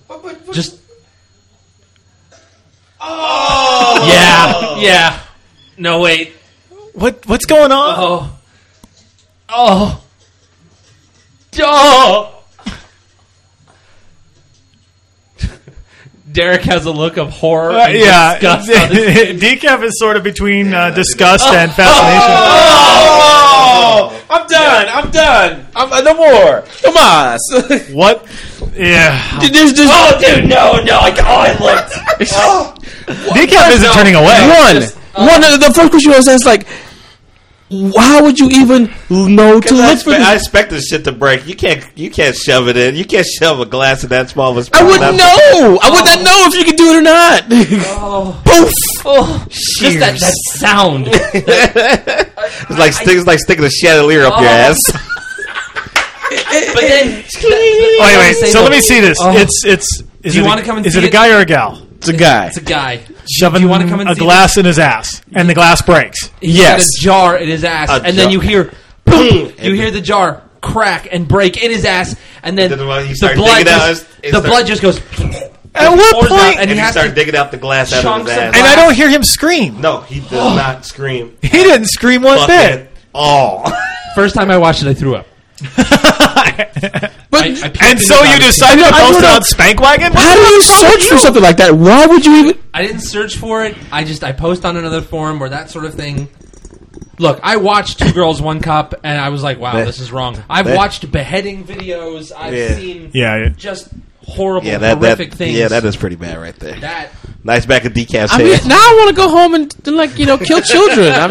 Oh! Yeah. No, wait. What's going on? Oh. Derek has a look of horror and disgust on his face. Decaf is sort of between disgust and fascination. Oh, I'm done. I'm no more. Come on. What? Yeah. There's dude, no. I looked. Decaf isn't turning away. One. The first question was asked, like, how would you even know to look for I this? expect this shit to break. You can't shove it in. You can't shove a glass in that small of a spoon. I wouldn't know. I would not know if you could do it or not. Poof. Just that sound. It's like sticking a chandelier up your ass. But then, Wait. So let me see this. Do you want to come and Is see it a guy or a gal? It's a guy. It's a guy Shoving Do you want to come and a see glass in his ass, and the glass breaks. He's got a jar in his ass, and then jar. you hear boom. You hear the jar crack and break in his ass, and then Then when he the started blood digging out just, his- the blood just goes. At what pours point? out, and And he he has started to digging out the glass out of chunks his of ass. And I don't hear him scream. No, he does not scream. He didn't scream one Fucking bit. all. First time I watched it, I threw up. But I puked And in so the you garbage decided to I post don't it know. on Spankwagon? how do you search for something like that? Why would you even? I didn't search for it. I post on another forum or that sort of thing. Look, I watched Two Girls, One Cup, and I was like, wow, That- this is wrong. I've that- watched beheading videos. I've seen just horrible, horrific things. Yeah, that is pretty bad right there. That Nice back of Decaf's I mean, head. now I want to go home and kill children. I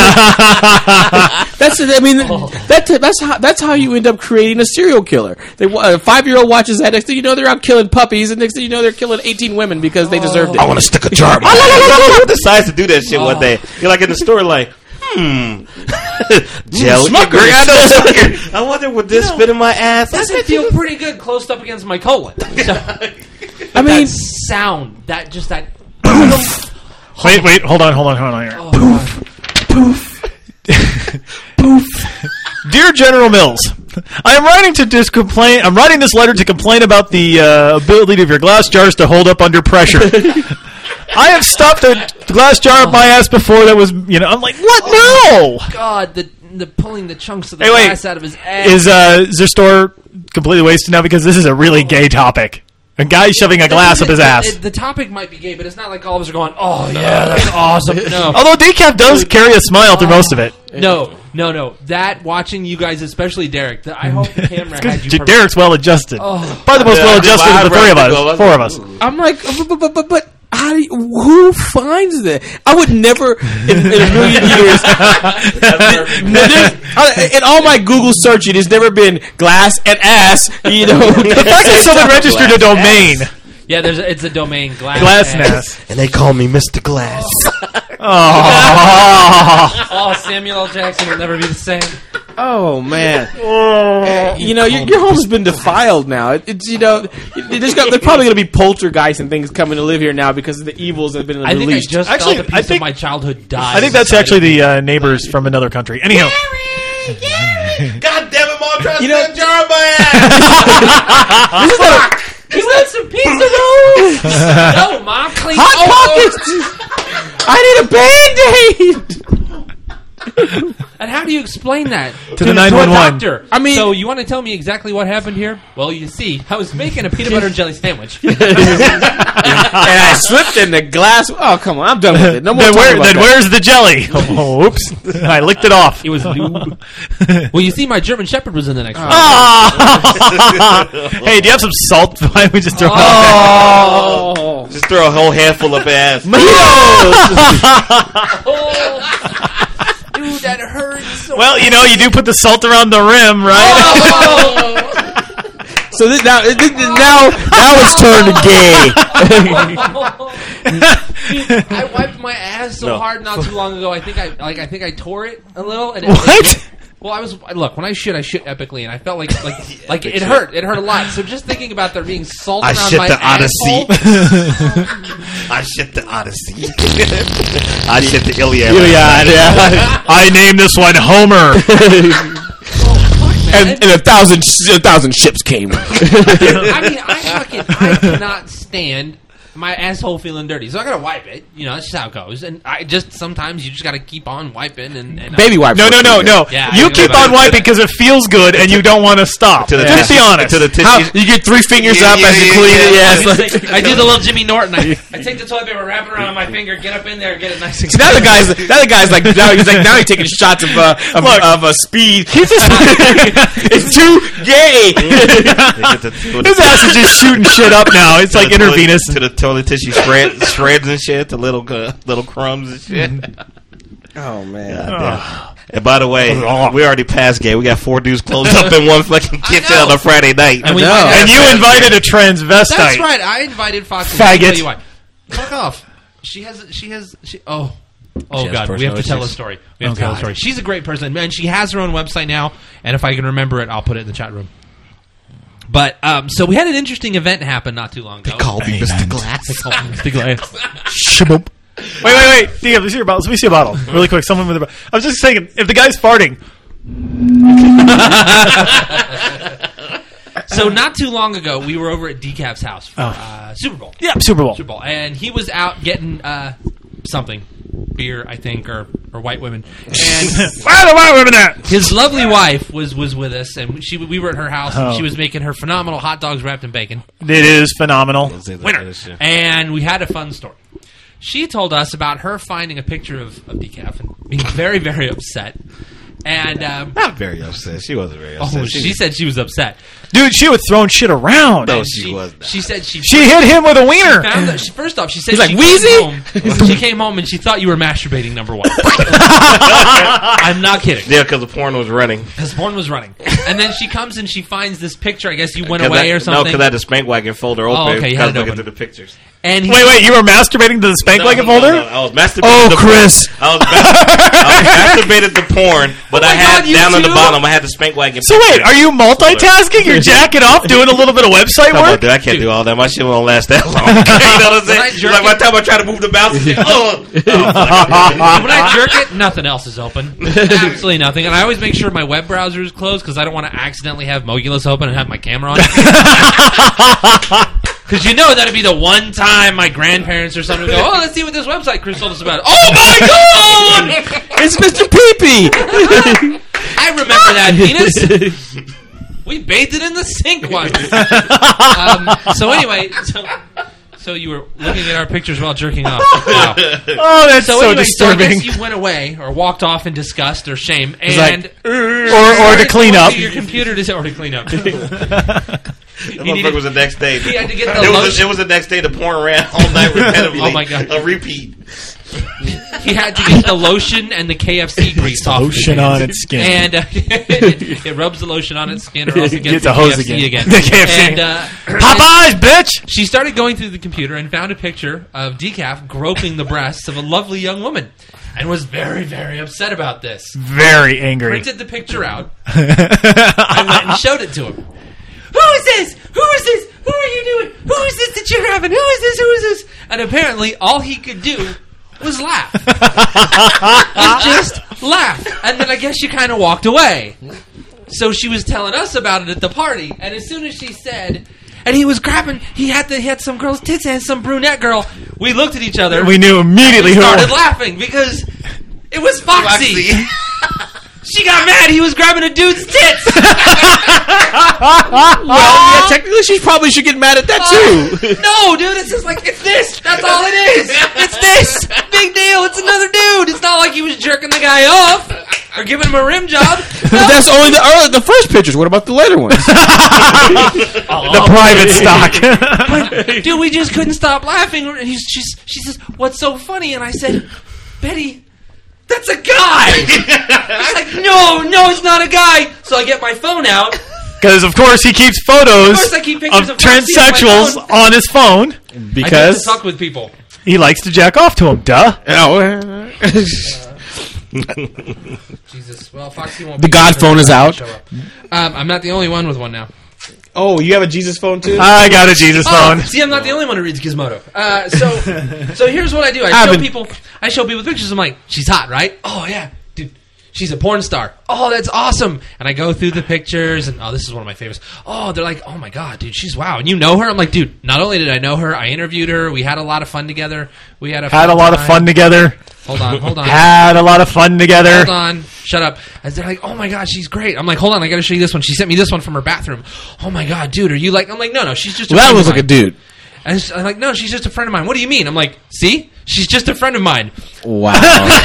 mean, that's how you end up creating a serial killer. A 5-year-old watches that. Next thing you know, they're out killing puppies, and next thing you know, they're killing 18 women because they deserved it. I want to stick a jar. Who decides to do that shit one day? You're like in the store, like, jelly. I wonder would this fit in my ass? doesn't feel pretty good close up against my colon. So, I mean, that sound, that. Wait, hold on here. Dear General Mills, I am writing I'm writing this letter to complain about the ability of your glass jars to hold up under pressure. I have stopped a glass jar up my ass before that was, I'm like, what? No! God, the pulling the chunks of the glass out of his ass. Is their store completely wasted now? Because this is a really gay topic. A guy shoving a glass up his ass. The topic might be gay, but it's not like all of us are going, oh, yeah, that's awesome. No. Although Decaf does carry a smile through most of it. No. That, watching you guys, especially Derek, I hope the camera had you. Derek's well adjusted. Oh. Probably the most well adjusted of the three of us. 4 of us. I'm like, but how do who finds that? I would never in a million years. In all my Google searching, it's never been glass and ass. The fact that someone registered a domain. Yeah, it's a domain, glass and ass. And they call me Mr. Glass. Oh, Samuel L. Jackson will never be the same. Oh man! Your home's been defiled now. There's probably going to be poltergeists and things coming to live here now because of the evils that have been released. I felt a piece of my childhood die. I think that's actually the neighbors from another country. Anyhow, Gary! God damn it, Mom! Trying to stick a jar in my ass. He wants some pizza rolls. No, Mom, clean Hot Pockets. I need a Band-Aid. And how do you explain that to the 911 doctor? I mean, so you want to tell me exactly what happened here? Well, you see, I was making a peanut butter and jelly sandwich, and I slipped in the glass. Oh, come on, I'm done with it. No more. Then where's the jelly? Oh, oops! I licked it off. It was lube. Well, you see, my German Shepherd was in the next round. Hey, do you have some salt? Why don't we just throw it out? Just throw a whole handful of ass. Dude, that hurts so well, you do put the salt around the rim, right? So now it's turned gay. I wiped my ass so hard not too long ago. I think I tore it a little. And What? Well, when I shit epically, and I felt like it hurt. It hurt a lot. So just thinking about there being salt around my asshole. I shit the Odyssey. I shit the Iliad. Yeah. I named this one Homer. And 1,000 ships came. I mean, I cannot stand my asshole feeling dirty, so I gotta wipe it. That's just how it goes. And sometimes you just gotta keep on wiping and baby wipes. No. Yeah, you keep on wiping because it feels good and you don't want to stop. Just be honest. You get 3 fingers up as you clean it. Yeah, I do the little Jimmy Norton. I take the toilet paper, wrap it around my finger, get up in there, and get it nice and. So now the guy's like now he's taking shots of speed. It's too gay. His ass is just shooting shit up now. It's like intravenous. To the toilet tissue shreds and shit, to little crumbs and shit. Oh man! And by the way, we already passed gay. We got 4 dudes closed up in one fucking kitchen on a Friday night. And you invited a transvestite. That's right. I invited Foxy. Faggot. Fuck off. Oh God, we have to tell a story. She's a great person, and she has her own website now. And if I can remember it, I'll put it in the chat room. But so we had an interesting event happen not too long ago. They called me Mr. Glass. Mr. Glass. Shaboop. Wait. Let me see your bottle. Let me see a bottle. Really quick. Someone with a bottle. I was just saying, if the guy's farting. So not too long ago, we were over at Decaf's house for Super Bowl. Yeah, Super Bowl. And he was out getting something. Beer, I think, or white women. And why are the white women at? His lovely wife was with us, and we were at her house, and she was making her phenomenal hot dogs wrapped in bacon. It is phenomenal. Winner. And we had a fun story. she told us about her finding a picture of Decaf and being very, very upset. And not very upset. She wasn't very upset. She said she was upset. Dude, she was throwing shit around. No, she was not. She said she hit him with a wiener. First off, she said He's she like, she came home and she thought you were masturbating, number one. I'm not kidding. Yeah, because the porn was running. Because porn was running. And then she comes and she finds this picture. I guess you went away or something. No, because I had the Spank Wagon folder open. Oh, okay, you had it looking open. through the pictures. And wait, you were masturbating to the Spank Wagon folder? No, I was masturbating. Oh, Chris. I was masturbated to porn, but I had down on the bottom, I had the Spank Wagon. So wait, are you multitasking? You're jacking off, doing a little bit of website work? I can't do all that. My shit won't last that long. You know what I'm saying? Like by the time I try to move the mouse, when I jerk it, nothing else is open. Absolutely nothing. And I always make sure my web browser is closed because I don't want to accidentally have Mogulus open and have my camera on. Because you know that'd be the one time my grandparents or something would go, oh, let's see what this website Chris told us about. Oh my God! It's Mr. Pee-Pee! I remember that penis. We bathed it in the sink once. So anyway, so you were looking at our pictures while jerking off. Wow. Oh, that's so anyway, disturbing. So I guess you went away or walked off in disgust or shame, and or to clean up. Your computer to clean up. The motherfucker was the next day. He had to get the lotion. It was the next day. The porn ran all night repetitively. Oh my God! A repeat. He had to get the lotion and the KFC grease off. Lotion on its skin, and it rubs the lotion on its skin, or else it gets the hose again. The KFC. And, Popeyes, bitch. She started going through the computer and found a picture of Decaf groping the breasts of a lovely young woman, and was very, very upset about this. Very angry. Printed the picture out. I went and showed it to him. Who is this? Who is this? Who are you doing? Who is this that you're having? Who is this? Who is this? And apparently, all he could do was laugh. And just laugh. And then I guess she kind of walked away. So she was telling us about it at the party. And as soon as she said, and he was grabbing, he had some girl's tits and some brunette girl. We looked at each other. We knew immediately who it started was. laughing because it was Foxy. She got mad. He was grabbing a dude's tits. Well, yeah, technically, she probably should get mad at that too. No, dude, it's just like, it's this. That's all it is. It's this. Big deal. It's another dude. It's not like he was jerking the guy off or giving him a rim job. No. But that's only the first pictures. What about the later ones? The private stock. But, dude, we just couldn't stop laughing. And she says, what's so funny? And I said, Betty, that's a guy. She's like, no, it's not a guy. So I get my phone out. Because, of course, he keeps photos of transsexuals on his phone. Because I like to talk with people. He likes to jack off to him. Duh. Jesus. Well, Foxy won't. The God phone is out. I'm not the only one with one now. Oh, you have a Jesus phone too? I got a Jesus phone. See, I'm not the only one who reads Gizmodo. So here's what I do. I show people pictures. I'm like, she's hot, right? Oh yeah, dude, she's a porn star. Oh, that's awesome. And I go through the pictures, and this is one of my favorites. Oh, they're like, oh my God, dude, she's wow. And you know her? I'm like, dude, not only did I know her, I interviewed her. We had a lot of fun together. Had a lot of fun together. Hold on. Had a lot of fun together. Hold on. Shut up. And they're like, oh my God, she's great. I'm like, hold on, I got to show you this one. She sent me this one from her bathroom. Oh my God, dude, are you like... I'm like, no, she's just a friend that was of like mine. a dude. And I'm like, no, she's just a friend of mine. What do you mean? I'm like, see? She's just a friend of mine. Wow.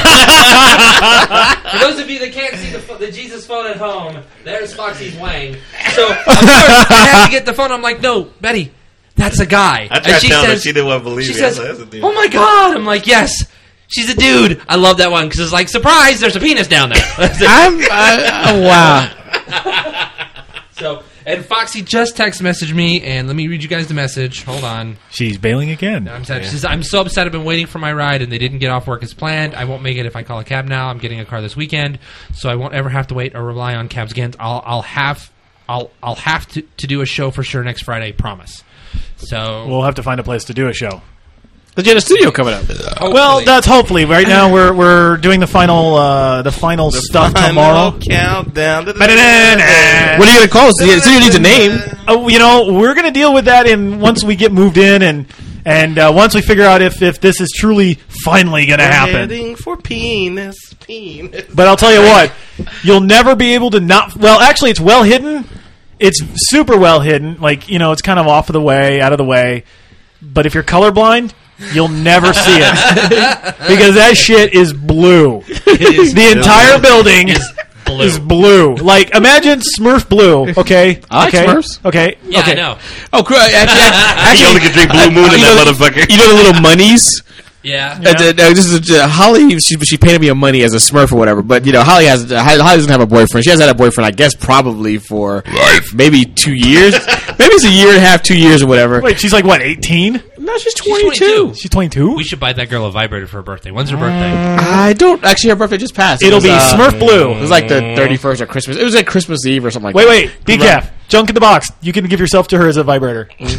For those of you that can't see the Jesus phone at home, there's Foxy's Wang. So, of course, I had to get the phone. I'm like, no, Betty, that's a guy. I tried to tell her, she didn't want to believe me. She says, oh my God. I'm like, yes. She's a dude. I love that one because it's like, surprise, there's a penis down there. Wow. So, and Foxy just text messaged me, and let me read you guys the message. Hold on. She's bailing again. I'm sad. She says, I'm so upset. I've been waiting for my ride, and they didn't get off work as planned. I won't make it if I call a cab now. I'm getting a car this weekend, so I won't ever have to wait or rely on cabs again. I'll have to do a show for sure next Friday. Promise. So we'll have to find a place to do a show. But you had a studio coming up. Well, that's hopefully. Right now, we're doing the final stuff tomorrow. Countdown. What are you going to call us? The studio needs a name. We're going to deal with that once we get moved in and once we figure out if this is truly finally going to happen. Heading for penis. But I'll tell you what, you'll never be able to not. Well, actually, it's well hidden. It's super well hidden. Like, it's kind of out of the way. But if you're colorblind, You'll never see it because that shit is blue. The entire building is blue. Like, imagine Smurf blue. Okay, I like Smurfs. Okay, Yeah, okay. I know. Oh, actually, You only can drink Blue Moon in that motherfucker. You know the little monies? Yeah. This is Holly. She painted me a money as a Smurf or whatever. But Holly doesn't have a boyfriend. She hasn't had a boyfriend, I guess, probably for maybe 2 years. Maybe it's a year and a half, 2 years or whatever. Wait, she's like what? 18? No, she's 22. She's 22. We should buy that girl a vibrator for her birthday. When's her birthday? I don't actually. Her birthday just passed. It'll be Smurf blue. It was like the 31st or Christmas. It was like Christmas Eve or something like Wait, that. decaf. Junk in the box. You can give yourself to her as a vibrator. And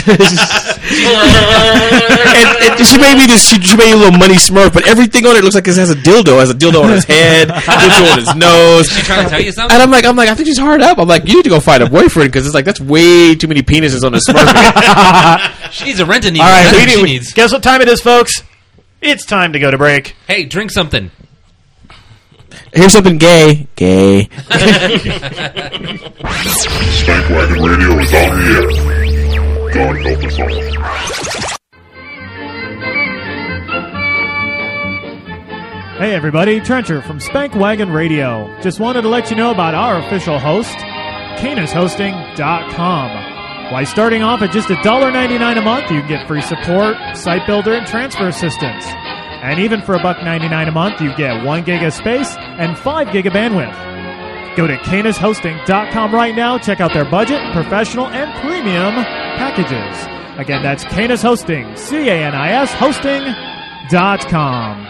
she made me this. She made me a little money Smurf, but everything on it looks like it has a dildo. It has a dildo on his head, dildo on his nose. Is she trying to tell you something? And I'm like, I think she's hard up. I'm like, you need to go find a boyfriend because it's like that's way too many penises on a Smurf. She needs a rent and All right, That's what she needs. guess what time it is, folks? It's time to go to break. Hey, drink something. Here's something gay. Gay. Spank Wagon Radio is on the air. God help us all. Hey everybody, Trencher from Spank Wagon Radio. Just wanted to let you know about our official host, CanusHosting.com. Why, starting off at just $1.99 a month, you can get free support, site builder, and transfer assistance. And even for $1.99 a month, you get 1 gig of space and 5 gig of bandwidth. Go to CanusHosting.com right now. Check out their budget, professional, and premium packages. Again, that's Canis Hosting, CANIS Hosting.com.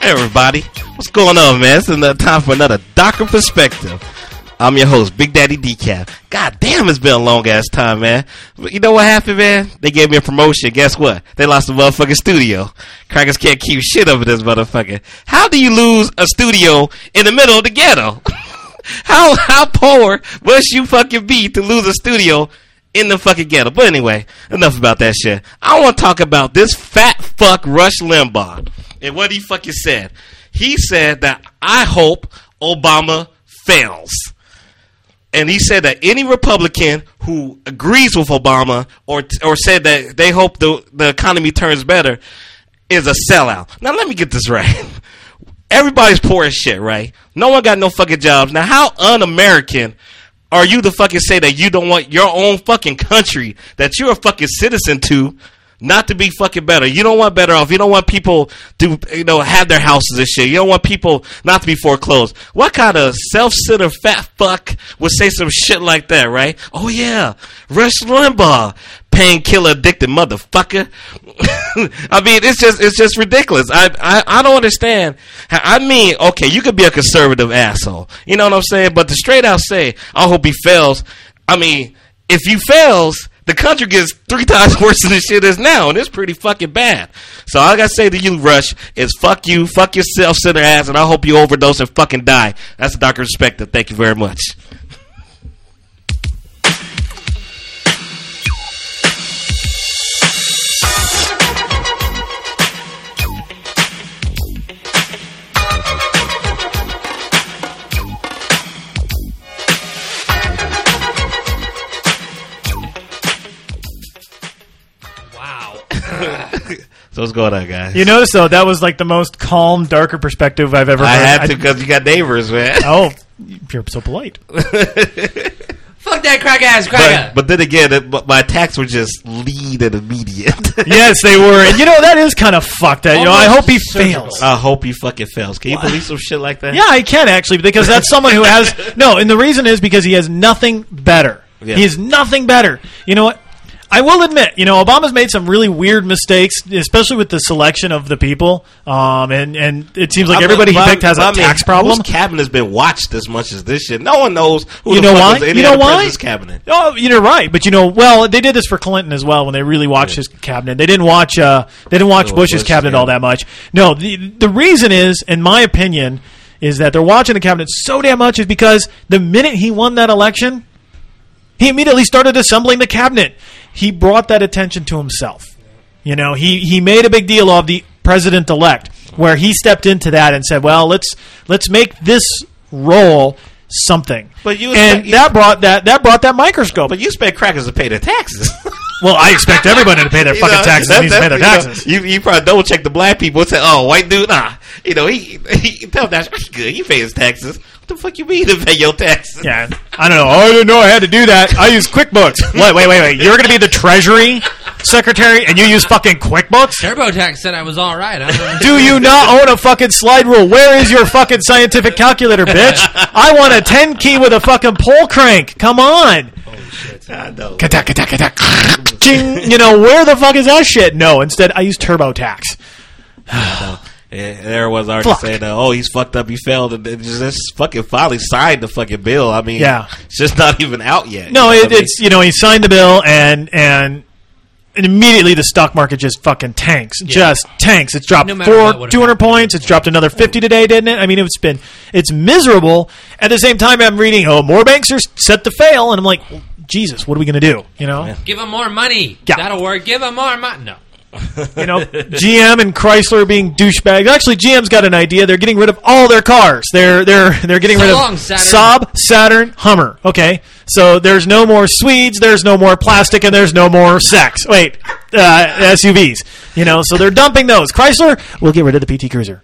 Hey everybody, what's going on, man? It's another time for another Darker Perspective. I'm your host, Big Daddy Decaf. God damn, it's been a long ass time, man. But you know what happened, man? They gave me a promotion. Guess what? They lost the motherfucking studio. Crackers can't keep shit over this motherfucker. How do you lose a studio in the middle of the ghetto? How poor must you fucking be to lose a studio in the fucking ghetto? But anyway, enough about that shit. I want to talk about this fat fuck Rush Limbaugh and what he fucking said. He said that I hope Obama fails. And he said that any Republican who agrees with Obama or said that they hope the economy turns better is a sellout. Now, let me get this right. Everybody's poor as shit, right? No one got no fucking jobs. Now, how un-American are you to fucking say that you don't want your own fucking country that you're a fucking citizen to not to be fucking better? You don't want better off. You don't want people to, have their houses and shit. You don't want people not to be foreclosed. What kind of self-centered fat fuck would say some shit like that, right? Oh yeah, Rush Limbaugh, painkiller addicted motherfucker. I mean, it's just ridiculous. I don't understand. I mean, okay, you could be a conservative asshole. You know what I'm saying? But to straight out say, I hope he fails. I mean, if he fails, the country gets 3 times worse than the shit is now, and it's pretty fucking bad. So all I gotta say to you, Rush, is fuck you, fuck your self-centered ass, and I hope you overdose and fucking die. That's a Darker Perspective. Thank you very much. So what's going on, guys? You notice, though, that was like the most calm, darker perspective I've ever heard. I had to because you got neighbors, man. Oh, you're so polite. Fuck that crack-ass cracker. But then again, my attacks were just lead and immediate. Yes, they were. And, that is kind of fucked. I hope he fails. I hope he fucking fails. Can you believe some shit like that? Yeah, I can, actually, because that's someone who has... No, and the reason is because he has nothing better. Yeah. He has nothing better. You know what? I will admit, Obama's made some really weird mistakes, especially with the selection of the people. And it seems like everybody he picked has a tax problem. Whose cabinet has been watched as much as this shit? No one knows who the fuck is any of the president's cabinet. Oh, you're right. But they did this for Clinton as well when they really watched his cabinet. They didn't watch Bush's cabinet all that much. No, the reason is, in my opinion, is that they're watching the cabinet so damn much is because the minute he won that election, he immediately started assembling the cabinet. He brought that attention to himself. He made a big deal of the president-elect, where he stepped into that and said, "Well, let's make this role something." But that brought that microscope. But you expect crackers to pay their taxes. Well, I expect everybody to pay their fucking taxes. He needs to pay their taxes. You probably double check the black people and say, "Oh, white dude, nah." He tell them that's good. He pays his taxes. What the fuck you mean to pay your taxes? Yeah, I don't know. I didn't know I had to do that. I use QuickBooks. Wait. You're going to be the Treasury Secretary and you use fucking QuickBooks? TurboTax said I was all right. Do you not own a fucking slide rule? Where is your fucking scientific calculator, bitch? I want a 10 key with a fucking pole crank. Come on. Oh, shit. I know. Ching. Where the fuck is that shit? No, instead I use TurboTax. And there was already saying, "Oh, he's fucked up. He failed." And just fucking finally signed the fucking bill. I mean, it's just not even out yet. No, it's he signed the bill and immediately the stock market just fucking tanks. Yeah. Just tanks. It's dropped 200 points. It's dropped another 50 today, didn't it? I mean, it's miserable. At the same time, I'm reading, more banks are set to fail, and I'm like, well, Jesus, what are we going to do? Give them more money. Yeah. That'll work. Give them more money. No. GM and Chrysler are being douchebags. Actually, GM's got an idea. They're getting rid of all their cars. They're getting rid of Saab, Saturn, Hummer. Okay, so there's no more Swedes, there's no more plastic, and there's no more sex. Wait, SUVs. So they're dumping those. Chrysler will get rid of the PT Cruiser.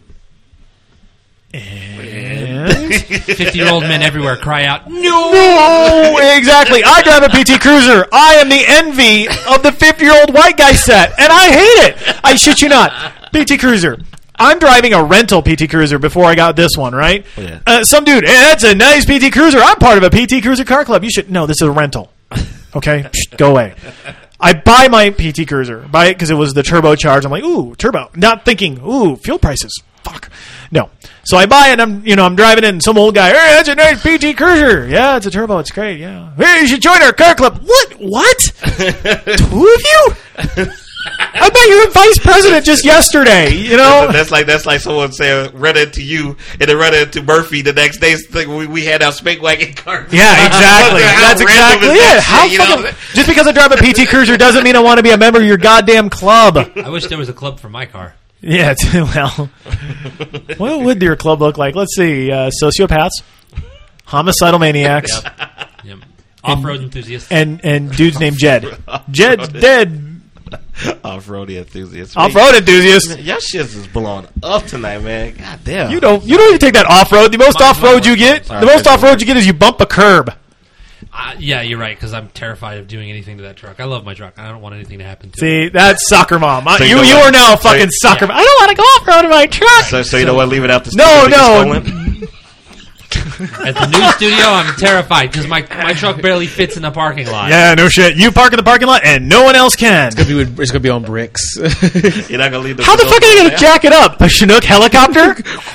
And 50-year-old men everywhere cry out, No, exactly. I drive a PT Cruiser. I am the envy of the 50-year-old white guy set, and I hate it. I shit you not. PT Cruiser. I'm driving a rental PT Cruiser before I got this one, right? Yeah. Some dude, hey, that's a nice PT Cruiser. I'm part of a PT Cruiser car club. You should. No, this is a rental. Okay? Go away. I buy my PT Cruiser. Buy it because it was the turbocharged. I'm like, ooh, turbo. Not thinking, ooh, fuel prices. fuck. No. So I buy it, and I'm driving in, and some old guy, hey, that's a nice PT Cruiser. Yeah, it's a turbo. It's great. Yeah. Hey, you should join our car club. What? 2 of you? I bet you were vice president just yesterday, That's like someone saying run into you and then run into Murphy the next day. It's like we had our Spank Wagon car. Yeah, exactly. That's exactly it. How fucking, just because I drive a PT Cruiser doesn't mean I want to be a member of your goddamn club. I wish there was a club for my car. Yeah, well, what would your club look like? Let's see. Sociopaths, homicidal maniacs, Yep. Off-road enthusiasts. and dudes named Jed. Jed's dead. Off-road enthusiasts. Off-road enthusiasts. Y'all shits is blowing up tonight, man. God damn. You don't even take that off-road. The most off-road you get is you bump a curb. Yeah, you're right, because I'm terrified of doing anything to that truck. I love my truck. I don't want anything to happen to it. See, that's soccer mom. So you are now a fucking soccer mom. I don't want to go off-road in my truck. So you know what? Leave it out the No. At the new studio, I'm terrified because my truck barely fits in the parking lot. Yeah, no shit. You park in the parking lot and no one else can. It's gonna be on bricks. You're not gonna leave the How the fuck are they gonna jack it up? A Chinook helicopter?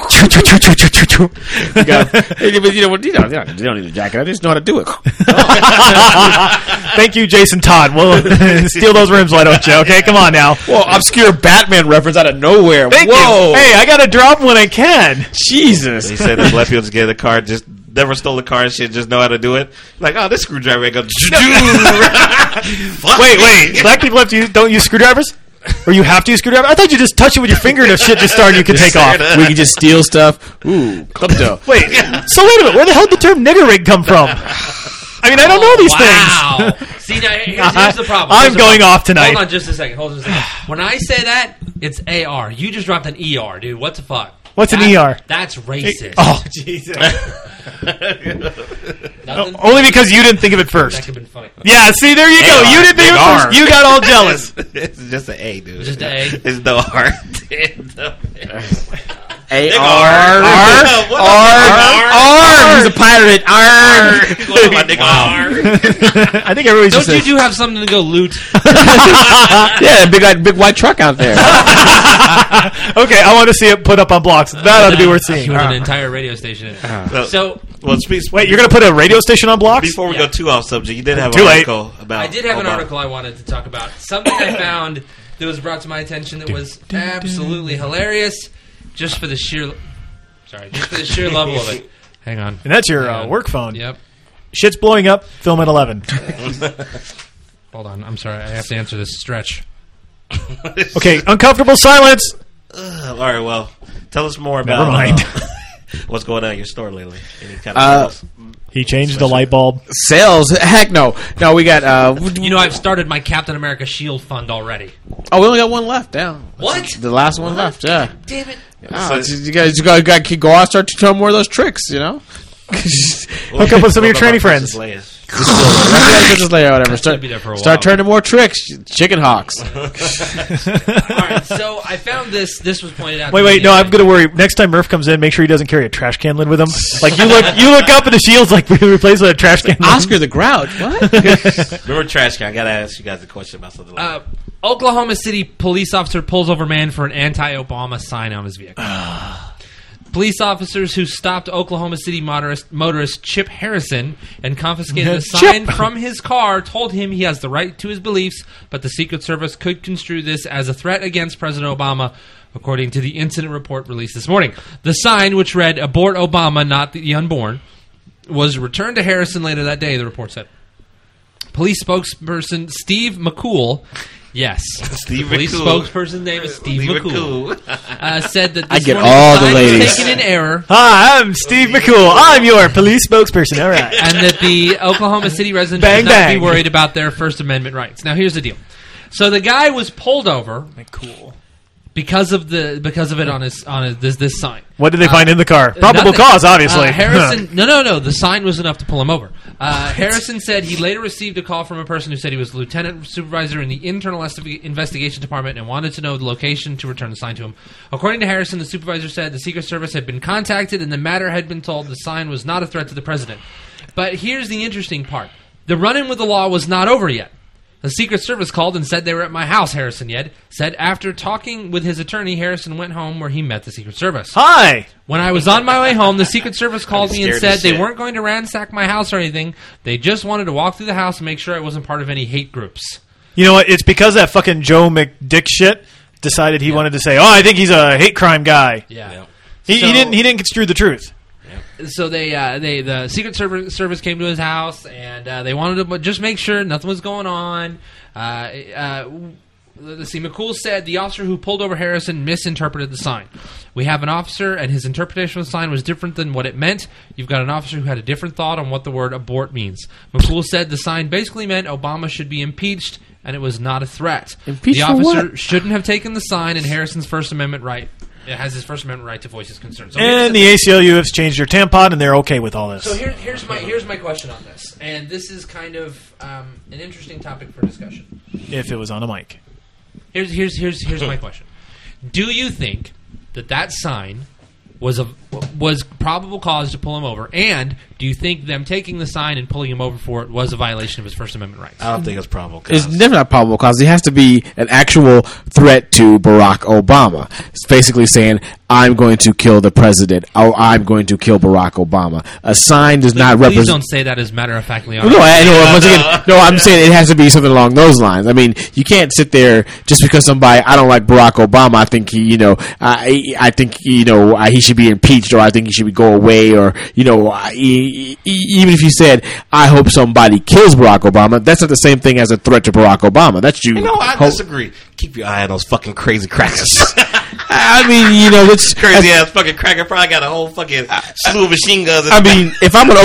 You don't need to jack it up. They just know how to do it. Thank you, Jason Todd. We'll steal those rims, why don't you? Okay, come on now. Well, obscure Batman reference out of nowhere. Thank Whoa. you. Hey, I gotta drop when I can. Jesus. He said that black people just get a car, just never stole a car and shit, just know how to do it. Like, oh, this screwdriver ain't gonna Wait. Black people don't use screwdrivers? Or you have to use screwdriver? I thought you just touch it with your finger and if shit just started, you could take off. We can just steal stuff. Ooh, klepto. Wait, so wait a minute. Where the hell did the term nigger rig come from? I mean, I don't know these things. See, now, here's the problem. I'm going off tonight. Hold on just a second. When I say that, it's AR. You just dropped an ER, dude. What the fuck? What's an ER? That's racist. Oh, Jesus. Only because you didn't think of it first. That could have been funny. Yeah, see, there you go. You didn't think of it first. You got all jealous. It's just an A, dude. Just an A? It's no R. A-R. He's a pirate. I think everybody's just Don't you have something to go loot? Yeah, big white truck out there. Okay, I want to see it put up on blocks. That ought to be worth seeing. With an entire radio station in it. Wait, you're going to put a radio station on blocks? Before we go too off subject, you did have an article about... I did have an article I wanted to talk about. Something I found that was brought to my attention that was absolutely hilarious, just for the sheer level of it. Hang on. And that's your work phone. Yep. Shit's blowing up. Film at 11. Hold on. I'm sorry. I have to answer this stretch. Okay, uncomfortable silence. All right, well, tell us more about... Never mind. What's going on in your store lately? Any kind of he changed the light bulb. Sales? Heck no. No, we got... I've started my Captain America Shield fund already. Oh, we only got one left. Yeah. What? The last one left, yeah. Damn it. You guys got to go out and start to tell more of those tricks, you know? Hook up with some of your training friends. Just later, whatever. Start turning more tricks. Chicken hawks. All right, so I found this. This was pointed out. Wait. No, I'm gonna worry. Next time Murph comes in, make sure he doesn't carry a trash can lid with him. Like you look up and the shield's like replaced with a trash can. Oscar the Grouch. What? Remember trash can? I gotta ask you guys a question about something like that. Oklahoma City police officer pulls over man for an anti-Obama sign on his vehicle. Police officers who stopped Oklahoma City motorist Chip Harrison and confiscated the sign from his car told him he has the right to his beliefs, but the Secret Service could construe this as a threat against President Obama, according to the incident report released this morning. The sign, which read, "Abort Obama, not the unborn," was returned to Harrison later that day, the report said. Police spokesperson Steve McCool... Yes. Police spokesperson's name is Steve McCool. Said that this morning was taken in error. Hi, I'm Steve McCool. I'm your police spokesperson. All right. And that the Oklahoma City resident should not be worried about their First Amendment rights. Now, here's the deal. So the guy was pulled over because of it on this sign. What did they find in the car? Probable cause, obviously. Harrison, no. The sign was enough to pull him over. Harrison said he later received a call from a person who said he was lieutenant supervisor in the Internal Investigation Department and wanted to know the location to return the sign to him. According to Harrison, the supervisor said the Secret Service had been contacted and the matter had been told the sign was not a threat to the president. But here's the interesting part. The run-in with the law was not over yet. The Secret Service called and said they were at my house, Harrison Yed said. After talking with his attorney, Harrison went home where he met the Secret Service. Hi! When I was on my way home, the Secret Service called me and scared said as they shit. weren't going to ransack my house or anything. They just wanted to walk through the house and make sure I wasn't part of any hate groups. You know what? It's because that fucking Joe McDick shit decided he wanted to say, "Oh, I think he's a hate crime guy." Yeah. He didn't construe the truth. So the Secret Service came to his house and they wanted to just make sure nothing was going on. Let's see. McCool said the officer who pulled over Harrison misinterpreted the sign. We have an officer, and his interpretation of the sign was different than what it meant. You've got an officer who had a different thought on what the word abort means. McCool said the sign basically meant Obama should be impeached, and it was not a threat. Impeached the for officer what? shouldn't have taken the sign, and Harrison's First Amendment right. It has his First Amendment right to voice his concerns. So And the ACLU has changed their tampon, and they're okay with all this. So here's my question on this, and this is kind of an interesting topic for discussion. If it was on a mic. Here's my question: do you think that sign was probable cause to pull him over, and do you think them taking the sign and pulling him over for it was a violation of his First Amendment rights? I don't think it's probable. It's never not probable cause. It has to be an actual threat to Barack Obama. It's basically saying, I'm going to kill the president, or I'm going to kill Barack Obama. A sign does not Please represent... don't say that as matter-of-factly. No, I'm saying it has to be something along those lines. I mean, you can't sit there just because I don't like Barack Obama, I think he, I think, he should be impeached, or I think he should go away, or, even if you said, I hope somebody kills Barack Obama, that's not the same thing as a threat to Barack Obama. That's you. I disagree. Keep your eye on those fucking crazy crackers. I mean, it's Crazy ass fucking cracker probably got a whole fucking slew of machine guns. I mean, if I'm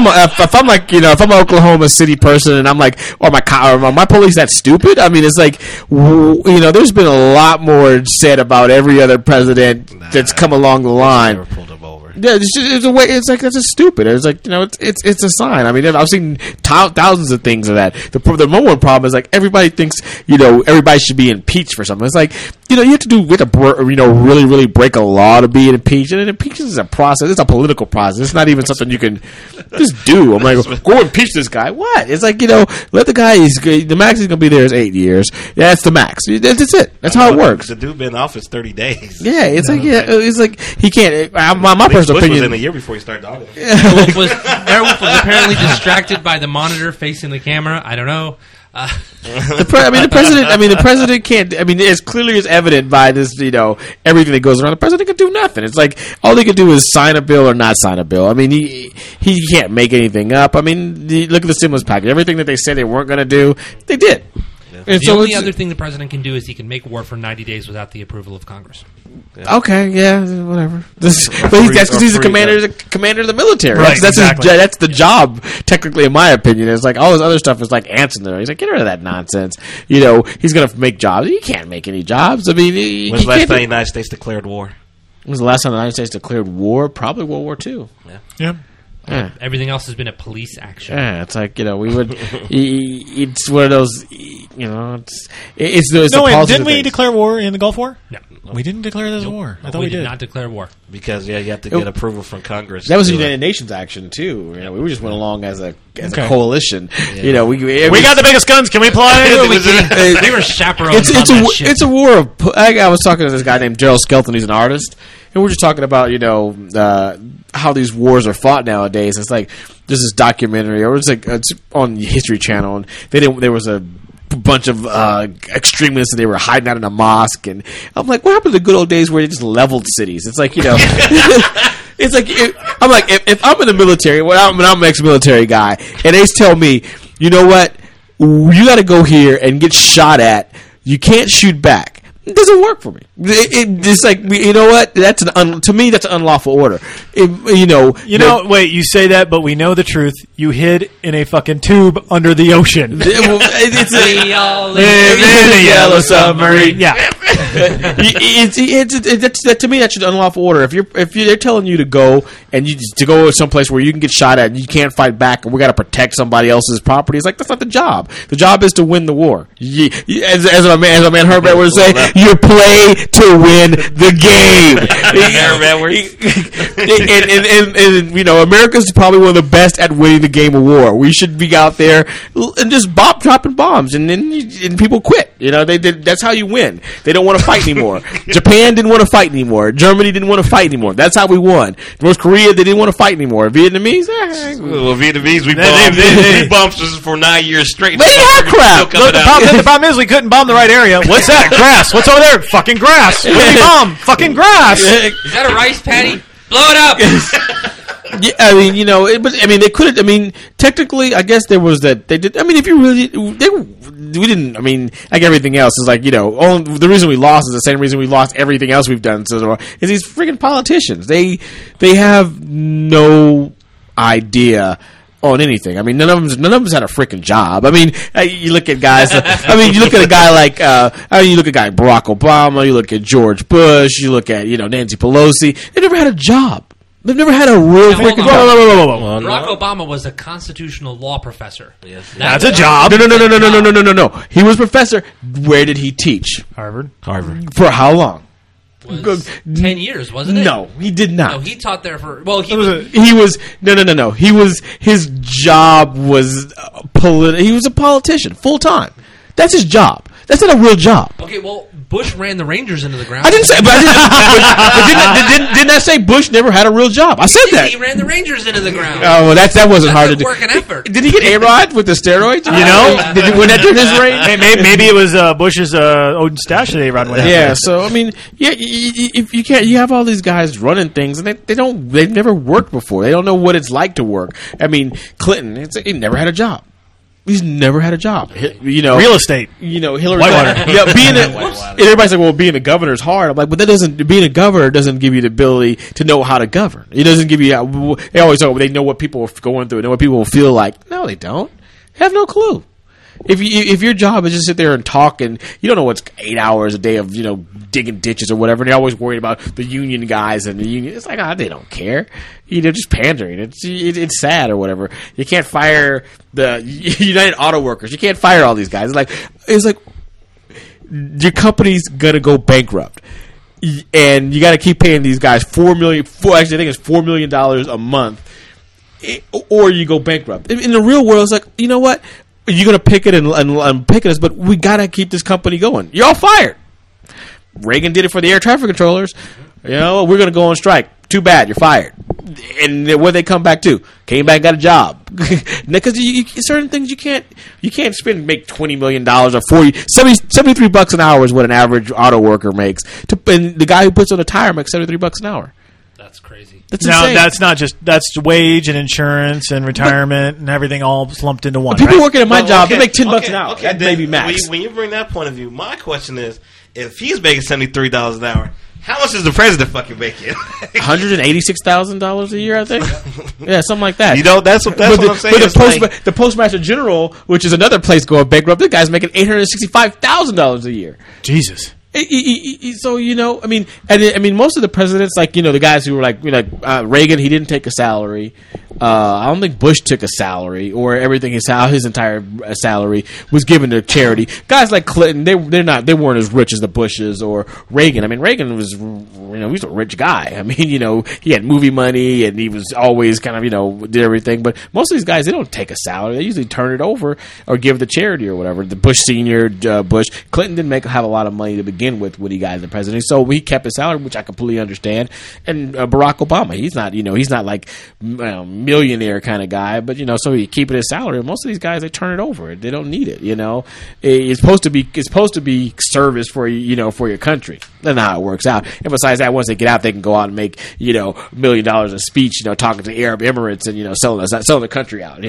an Oklahoma City person and I'm like, or my police that stupid? I mean, it's like, there's been a lot more said about every other president that's come along the line. Never pulled him over. Yeah, it's a way. It's like that's just stupid. It's like it's a sign. I mean, I've seen thousands of things of that. The number one problem is like everybody thinks everybody should be impeached for something. It's like you have to really really break a law to be impeached. And impeachment is a process. It's a political process. It's not even something you can just do. I'm like, go impeach this guy. What? It's like let the guy. The max he's gonna be there is 8 years. Yeah, that's the max. That's it. That's how it works. The dude been in office 30 days. Yeah, it's like he can't. My personal Bush opinion. was in a year before he started dogging. Airwolf was apparently distracted by the monitor facing the camera. I don't know. The president can't. I mean, as clearly as evident by this, everything that goes around. The president can do nothing. It's like all he can do is sign a bill or not sign a bill. I mean, he can't make anything up. I mean, look at the stimulus package. Everything that they said they weren't going to do, they did. And The only other thing the president can do is he can make war for 90 days without the approval of Congress. Okay, yeah, whatever. That's because he's the commander of the military. Right, That's exactly. That's the job, technically, in my opinion. It's like all this other stuff is like ants in there. He's like, get rid of that nonsense. He's going to make jobs. He can't make any jobs. I mean, When's the last time the United States declared war? When was the last time the United States declared war? Probably World War II. Yeah. Yeah. Everything else has been a police action. Yeah, it's like we would. It's one of those. It's No, the didn't we declare war in the Gulf War? No. We didn't declare this a war. I thought we did did. not declare war. Because you have to get approval from Congress. That was a to do it. United Nations action too. We just went along as a Okay. coalition. Yeah. We got the biggest guns. Can we play? We were chaperones. It's a war of. I was talking to this guy named Gerald Skelton. He's an artist, and we're just talking about how these wars are fought nowadays. It's like there's this documentary, or it's on the History Channel, and there was a bunch of extremists, and they were hiding out in a mosque, and I'm like, what happened to the good old days where they just leveled cities? It's like it's like I'm like if I'm in the military, I'm an ex-military guy, and they tell me, you know what, you got to go here and get shot at. You can't shoot back. It doesn't work for me. It's like, you know what? To me, that's an unlawful order. Wait, you say that, but we know the truth. You hid in a fucking tube under the ocean. It's We all Live in a yellow submarine. Yeah. To me, that's an unlawful order. If they're telling you to go and to go someplace where you can get shot at and you can't fight back, and we got to protect somebody else's property, it's like that's not the job. The job is to win the war. As a man Herbert would say, you play to win the game. and you know, America's probably one of the best at winning the game of war. We should be out there and just dropping bombs, and then people quit. You know, that's how you win. They don't want to fight anymore. Japan didn't want to fight anymore. Germany didn't want to fight anymore. That's how we won. North Korea, they didn't want to fight anymore. Vietnamese, well, Vietnamese, we bombed for 9 years straight. They didn't have crap. The problem is we couldn't bomb the right area. What's that? Grass. What's over there? Fucking grass. What did we bomb? Fucking grass. Is that a rice paddy? Blow it up. Yeah, I mean, you know, but I mean, they could. I mean, technically, I guess there was that they did. I mean, if you really, we didn't. I mean, like everything else is like, you know, the reason we lost is the same reason we lost everything else we've done. So is these freaking politicians. They have no idea on anything. I mean, none of them had a freaking job. I mean, you look at guys. I mean, you look at a guy like you look at a guy like Barack Obama. You look at George Bush. You look at Nancy Pelosi. They never had a job. They've never had a real freaking job. Whoa. Barack Obama was a constitutional law professor. Yes. That's a job. No. He was professor. Where did he teach? Harvard. For how long? 10 years, wasn't it? No, he did not. No, he taught there for... Well, he was... No. His job was... he was a politician, full-time. That's his job. That's not a real job. Okay, well, Bush ran the Rangers into the ground. I didn't say... But didn't I say Bush never had a real job? I said that. He ran the Rangers into the ground. Oh, well, that wasn't hard to do. Work and effort. Did he get A-Rod with the steroids? You know? When that during his reign? Maybe it was Bush's old stash that A-Rod went after. Yeah, so, I mean, if you can't... You have all these guys running things, and they've never worked before. They don't know what it's like to work. I mean, Clinton, he never had a job. He's never had a job. You know, real estate. You know, Hillary. Whitewater. Yeah, everybody's like, well, being a governor is hard. I'm like, but being a governor doesn't give you the ability to know how to govern. It doesn't give you. They always say they know what people are going through, know what people will feel like. No, they don't. They have no clue. If your job is just sit there and talk, and you don't know what's 8 hours a day of digging ditches or whatever, and they're always worried about the union guys and the union. It's like they don't care. They're just pandering. It's sad or whatever. You can't fire the United Auto Workers. You can't fire all these guys. It's like your company's gonna go bankrupt, and you got to keep paying these guys $4 million. Actually, I think it's $4 million a month, or you go bankrupt. In the real world, it's like, you know what? You're going to pick it and pick us, but we got to keep this company going. You're all fired. Reagan did it for the air traffic controllers. We're going to go on strike. Too bad. You're fired. And where they come back to? Came back and got a job. Because certain things you can't make $20 million or $73 an hour is what an average auto worker makes. And the guy who puts on a tire makes $73 an hour. That's crazy. That's wage and insurance and retirement and everything all slumped into one. People working at my job, they make $10 an hour. Okay, that maybe max. When you bring that point of view, my question is, if he's making $73 an hour, how much is the president fucking making? $186,000 a year, I think. Yeah, something like that. That's what I'm saying. But the Postmaster General, which is another place going bankrupt, the guy's making $865,000 a year. Jesus. So I mean, most of the presidents, the guys who were like Reagan, he didn't take a salary. I don't think Bush took a salary, or everything his entire salary was given to charity. Guys like Clinton, they weren't as rich as the Bushes or Reagan. I mean, Reagan was he was a rich guy. I mean, he had movie money and he was always kind of did everything. But most of these guys, they don't take a salary. They usually turn it over or give it to charity or whatever. The Bush Senior, Bush, Clinton didn't have a lot of money to begin with when he got the presidency, so he kept his salary, which I completely understand. And Barack Obama, he's not like millionaire kind of guy, but so he keeping his salary. Most of these guys, they turn it over. They don't need it. It's supposed to be service for for your country. That's not how it works out. And besides that, once they get out, they can go out and make $1 million a speech, talking to Arab Emirates and selling the country out.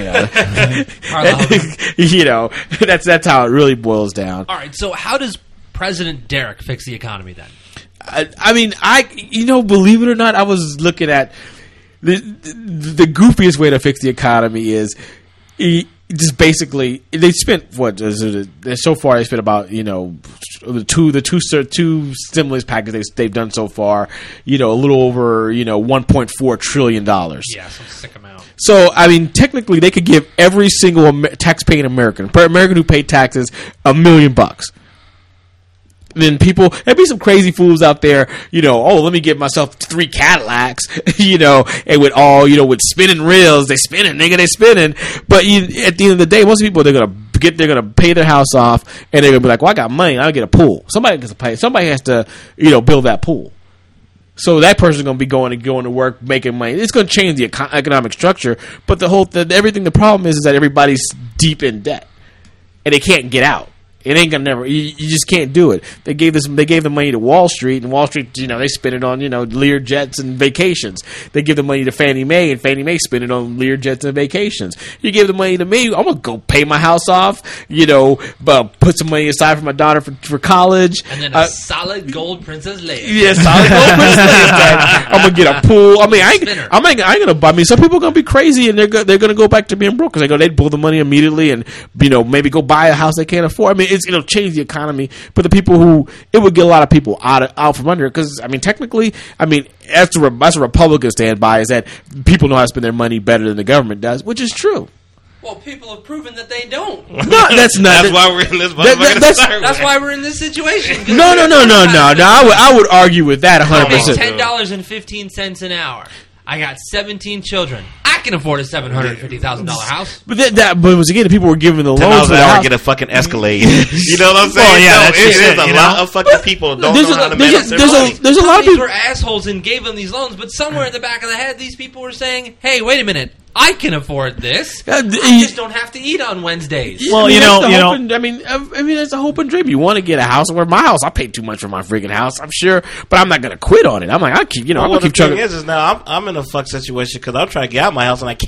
That's how it really boils down. All right, so how does President Derek fix the economy then? I mean, believe it or not, I was looking at the goofiest way to fix the economy is just basically they spent so far they spent about the two stimulus packages they've done so far, a little over $1.4 trillion. Yeah, some sick amount. So I mean, technically they could give every single tax-paying American who paid taxes $1 million. then there'd be some crazy fools out there, let me get myself 3 Cadillacs, and with all, with spinning reels, they spinning. But at the end of the day, most people, they're gonna pay their house off, and they're gonna be like, well, I got money, I'll get a pool. Somebody has to, build that pool. So that person's going to be going to work, making money. It's going to change the economic structure. But the problem is that everybody's deep in debt, and they can't get out. It ain't gonna never. You just can't do it. They gave the money to Wall Street, and Wall Street, they spend it on Lear jets and vacations. They give the money to Fannie Mae, and Fannie Mae spend it on Lear jets and vacations. You give the money to me, I'm gonna go pay my house off. Put some money aside for my daughter for college, and then a solid gold Princess Leia. Yeah, solid gold Princess Leia. I'm gonna get a pool. I mean, I ain't gonna buy. I mean, some people are gonna be crazy, and they're gonna go back to being broke because they'd pull the money immediately, and maybe go buy a house they can't afford. I mean, it'll change the economy, but the people it would get a lot of people out from under it because, technically, that's a Republican stand by, is that people know how to spend their money better than the government does, which is true. Well, people have proven that they don't. No, that's not. That's why we're in this. That's why we're in this situation. No. I would argue with that 100%. $10.15 an hour. I got 17 children. I can afford a $750,000 house. But once again, people were giving the loans for the house. Get a fucking Escalade. You know what I'm saying? Well, yeah, there's a lot of fucking people don't know how to manage their money. There's a lot of people were assholes and gave them these loans, but somewhere in the back of the head, these people were saying, "Hey, wait a minute. I can afford this. I just don't have to eat on Wednesdays." Well, that's a hope and dream. You want to get a house? Where my house, I paid too much for my freaking house. I'm sure, but I'm not going to quit on it. I'm like, I'm gonna keep trying. The thing is now I'm in a fuck situation because I'm trying to get out of my house and I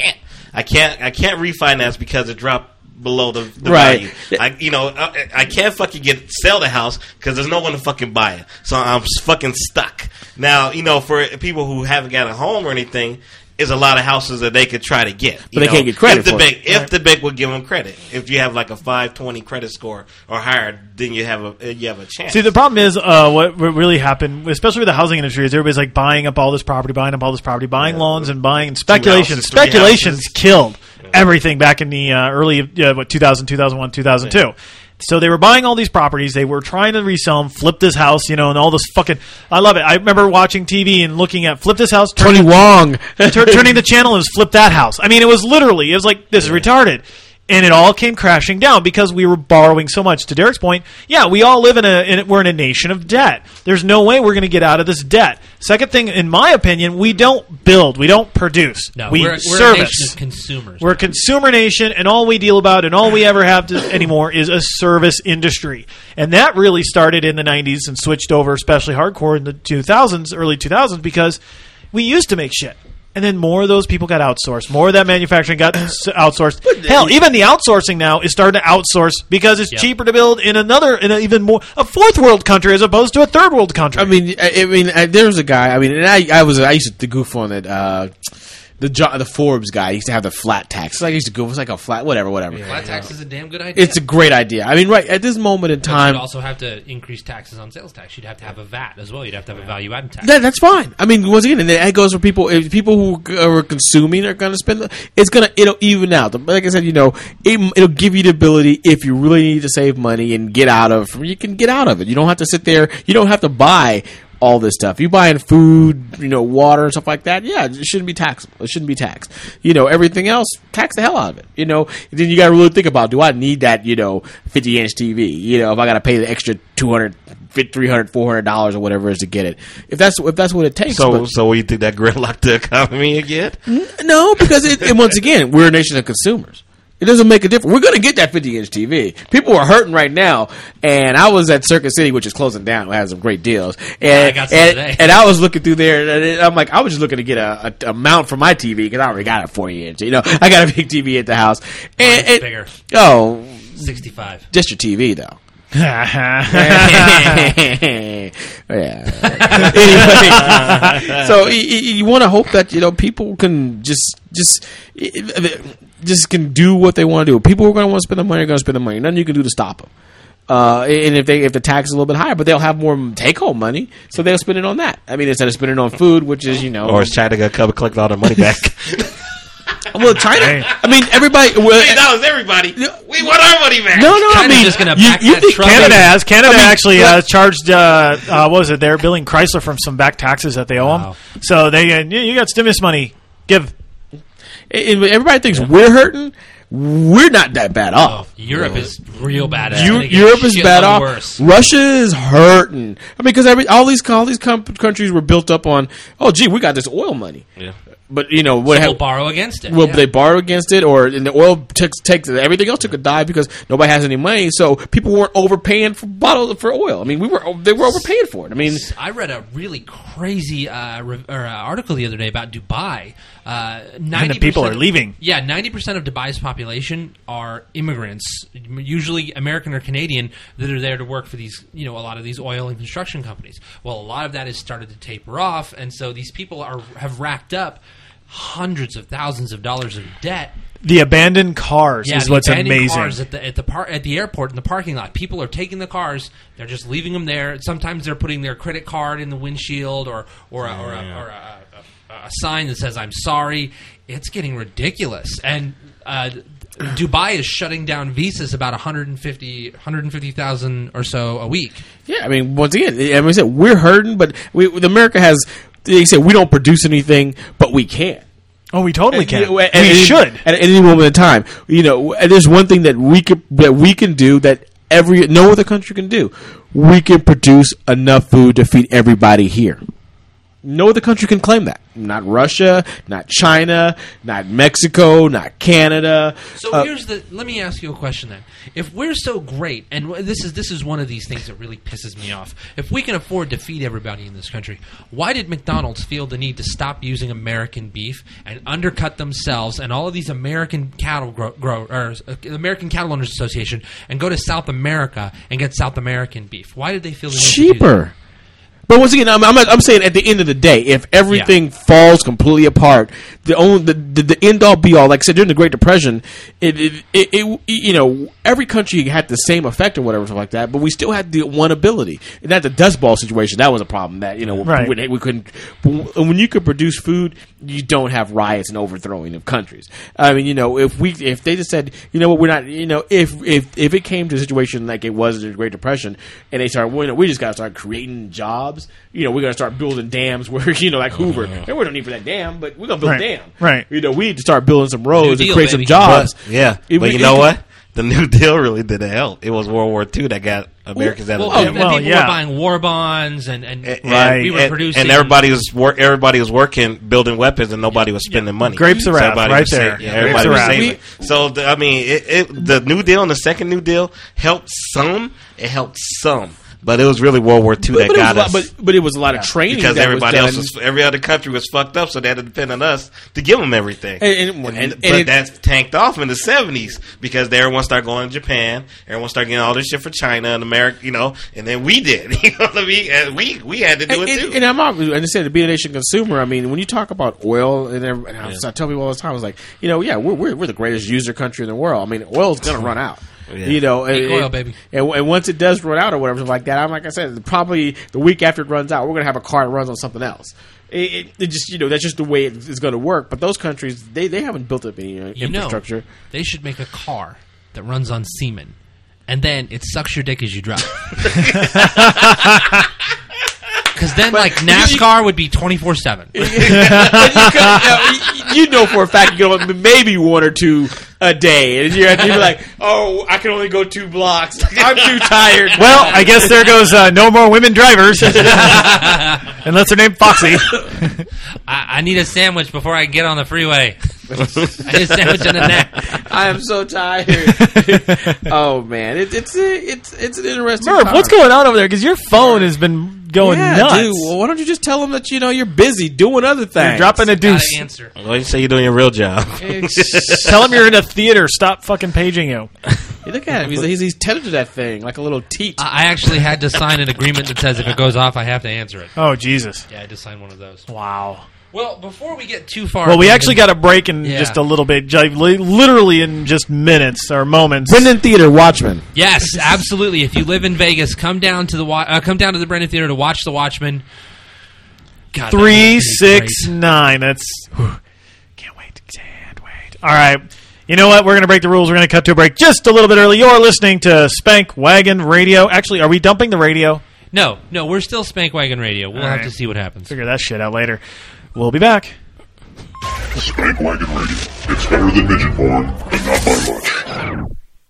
can't refinance because it dropped below the right. value. I can't fucking sell the house because there's no one to fucking buy it. So I'm fucking stuck. Now, for people who haven't got a home or anything, is a lot of houses that they could try to get. But they can't get credit if the bank would give them credit. If you have like a 520 credit score or higher, then you have a chance. See, the problem is what really happened, especially with the housing industry, is everybody's like buying up all this property, buying loans and buying speculation. Speculation's killed everything back in the early 2000, 2001, 2002. Yeah. So they were buying all these properties. They were trying to resell them, flip this house, and all this fucking... I love it. I remember watching TV and looking at flip this house. Tony Wong. Turning the channel and flip that house. It was literally... It was like, this is retarded. And it all came crashing down because we were borrowing so much. To Derek's point, yeah, we all live we're in a nation of debt. There's no way we're going to get out of this debt. Second thing, in my opinion, we don't build. We don't produce. No, we we're service. A nation of consumers. We're a consumer nation, and all we deal about and all we ever have anymore is a service industry. And that really started in the 90s and switched over, especially hardcore in the 2000s, early 2000s, because we used to make shit. And then more of those people got outsourced. More of that manufacturing got outsourced. Hell, even the outsourcing now is starting to outsource because it's cheaper to build in a fourth world country as opposed to a third world country. There was a guy. I used to goof on it. The Forbes guy used to have the flat tax. I used to go. It's like a flat, whatever. Yeah, flat tax is a damn good idea. It's a great idea. Right at this moment in time, you'd also have to increase taxes on sales tax. You'd have to have a VAT as well. You'd have to have a value added tax. That's fine. Once again, and that goes for people. If people who are consuming are going to spend, it'll even out. Like I said, it'll give you the ability if you really need to save money and get out of. You can get out of it. You don't have to sit there. You don't have to buy all this stuff. You buying food, water and stuff like that. Yeah, it shouldn't be taxable. It shouldn't be taxed. Everything else, tax the hell out of it. Then you got to really think about, do I need that, 50-inch TV? If I got to pay the extra $200, $300, $400 or whatever it is to get it. If that's what it takes. So you think that gridlocked the economy again? No, because once again, we're a nation of consumers. It doesn't make a difference. We're going to get that 50-inch TV. People are hurting right now, and I was at Circuit City, which is closing down. It has some great deals. And I got some today. And I was looking through there, and I'm like, I was just looking to get a mount for my TV because I already got a 40-inch. I got a big TV at the house. It's bigger. Oh, 65. Just your TV, though. Yeah. Anyway, so you want to hope that people can just can do what they want to do. People who are going to want to spend the money are going to spend the money. Nothing you can do to stop them. And if the tax is a little bit higher, but they'll have more take home money, so they'll spend it on that. Instead of spending it on food, which is or is China going to come and collect all their money back? Well, China. I mean, everybody. Well, $1 everybody. We want our money back. No. I China's mean, just gonna you back that think truck. Canada actually charged. What was it? They're billing Chrysler from some back taxes that they owe them. So they, you got stimulus money. Give. Everybody thinks we're hurting. We're not that bad off. Europe is real bad. Europe is bad off. Worse. Russia is hurting. I mean, because all these countries were built up on. Oh, gee, we got this oil money. Yeah. But what we'll borrow against it. Well, they borrow against it, or and the oil takes everything else took a dive because nobody has any money. So people weren't overpaying for oil. I mean, they were overpaying for it. I mean, I read a really crazy article the other day about Dubai. 90% and the people are leaving. Yeah, 90% of Dubai's population are immigrants, usually American or Canadian, that are there to work for these, a lot of these oil and construction companies. Well, a lot of that has started to taper off, and so these people have racked up hundreds of thousands of dollars of debt. The abandoned cars is what's amazing. Cars at the airport in the parking lot. People are taking the cars. They're just leaving them there. Sometimes they're putting their credit card in the windshield or a sign that says "I'm sorry." It's getting ridiculous. And Dubai is shutting down visas about 150,000 or so a week. Yeah, I mean, once again, I said we're hurting, but America has. They said we don't produce anything, but we can. Oh, we totally can. We should at any moment in time. There's one thing that we can do that no other country can do. We can produce enough food to feed everybody here. No other country can claim that. Not Russia, not China, not Mexico, not Canada. So let me ask you a question then. If we're so great, and this is one of these things that really pisses me off. If we can afford to feed everybody in this country, why did McDonald's feel the need to stop using American beef and undercut themselves and all of these American cattle growers, American Cattle Owners Association, and go to South America and get South American beef? Why did they feel the need to do that? Cheaper. But once again, I'm saying at the end of the day, if everything falls completely apart, the end all be all, like I said during the Great Depression, every country had the same effect or whatever, something like that. But we still had the one ability, and that the Dust Bowl situation, that was a problem. That we couldn't. When you could produce food, you don't have riots and overthrowing of countries. I mean, if they just said, we're not, if it came to a situation like it was in the Great Depression, and they started, we just got to start creating jobs. We're going to start building dams where, like Hoover. There was no need for that dam, but we're going to build a dam. Right. We need to start building some roads New and deal, create baby. some jobs. But you know what? The New Deal really didn't help. It was World War II that got Americans out of people were buying war bonds and we were producing. And everybody was working, building weapons, and nobody was spending money. Grapes of wrath, right there. Everybody was saving. So, the New Deal and the second New Deal helped some. It helped some. But it was really World War II that got us. But it was a lot of training because that every other country was fucked up, so they had to depend on us to give them everything. But that's tanked off in the 70s because everyone started going to Japan, everyone started getting all this shit for China and America, and then we did. You know what I mean? And we had to do it too. And I said to be a nation consumer. I mean, when you talk about oil, I tell people all the time, I was like, we're the greatest user country in the world. I mean, oil's going to run out. Yeah. Oil, baby. And once it does run out or whatever like that, like I said, probably the week after it runs out, we're going to have a car that runs on something else. It just that's just the way it's going to work. But those countries, they haven't built up any infrastructure. They should make a car that runs on semen, and then it sucks your dick as you drive. Because then, NASCAR would be 24/7. For a fact, you can maybe one or two a day, and you'd be like, "Oh, I can only go 2 blocks. I'm too tired." Well, I guess there goes no more women drivers, unless they're named Foxy. I need a sandwich before I get on the freeway. I need a sandwich and a nap. I am so tired. Oh man, it's an interesting. Murph, what's going on over there? Because your phone has been going nuts. Dude, well, why don't you just tell them that you're busy doing other things? You're dropping a deuce. Answer. Why you say you're doing your real job? Tell him you're in a theater. Stop fucking paging you. Look at him. He's tethered to that thing like a little teat. I actually had to sign an agreement that says if it goes off, I have to answer it. Oh, Jesus. Yeah, I just signed one of those. Wow. Well, before we get too far... Well, we actually got a break in just a little bit. Literally in just minutes or moments. Brendan Theater, Watchmen. Yes, absolutely. If you live in Vegas, come down to the Brendan Theater to watch The Watchmen. God, 369. That's... Can't wait. All right. You know what? We're going to break the rules. We're going to cut to a break just a little bit early. You're listening to Spank Wagon Radio. Actually, are we dumping the radio? No, we're still Spank Wagon Radio. We'll have to see what happens. Figure that shit out later. We'll be back. Spank Wagon Radio. It's better than midget porn, and not by much.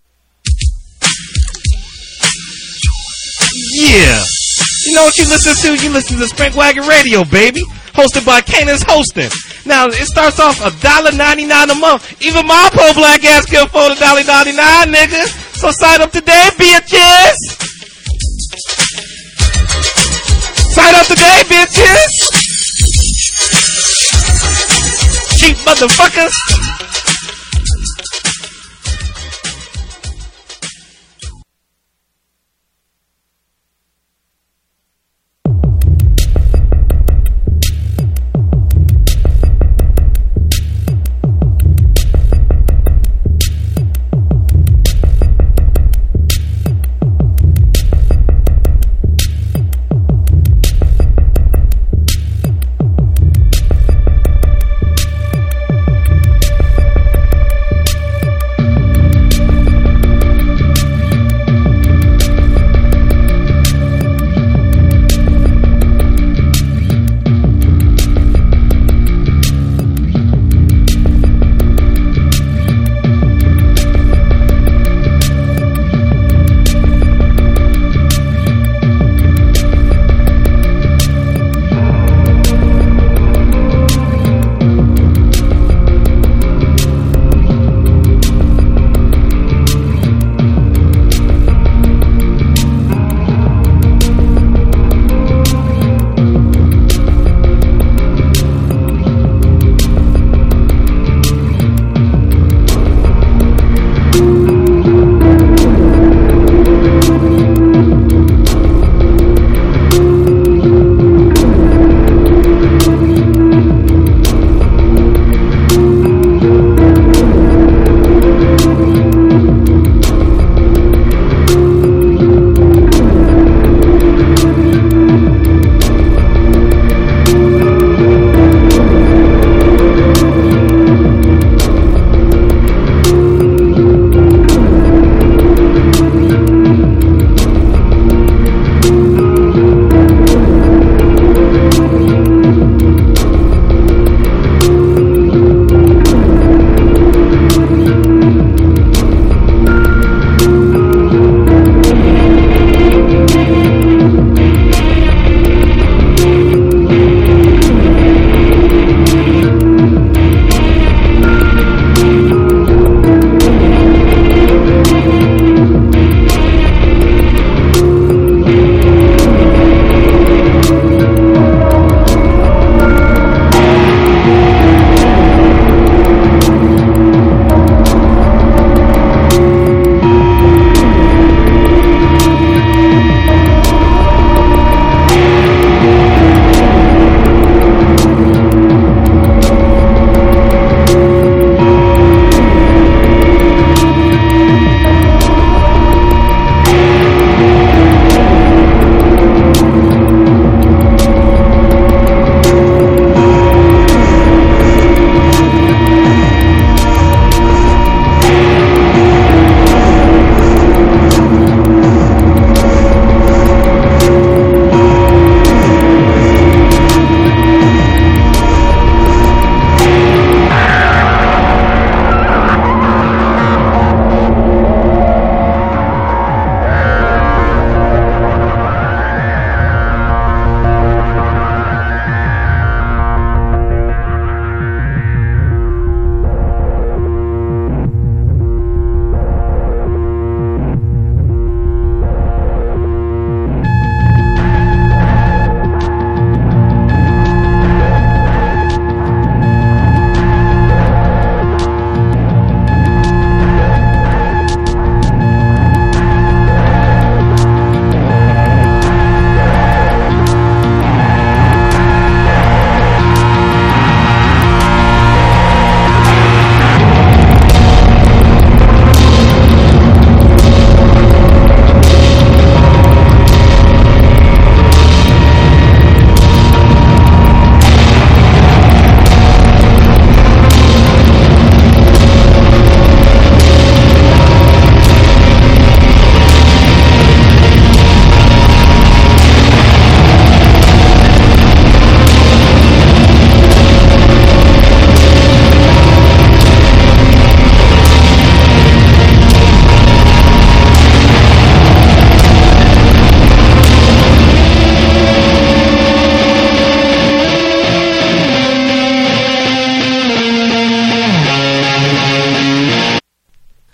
Yeah. You know what you listen to? You listen to Spank Wagon Radio, baby. Hosted by Candace Hosting. Now, it starts off $1.99 a month. Even my poor black ass can afford $1.99, nigga. So sign up today, bitches. Sign up today, bitches. Cheap motherfuckers.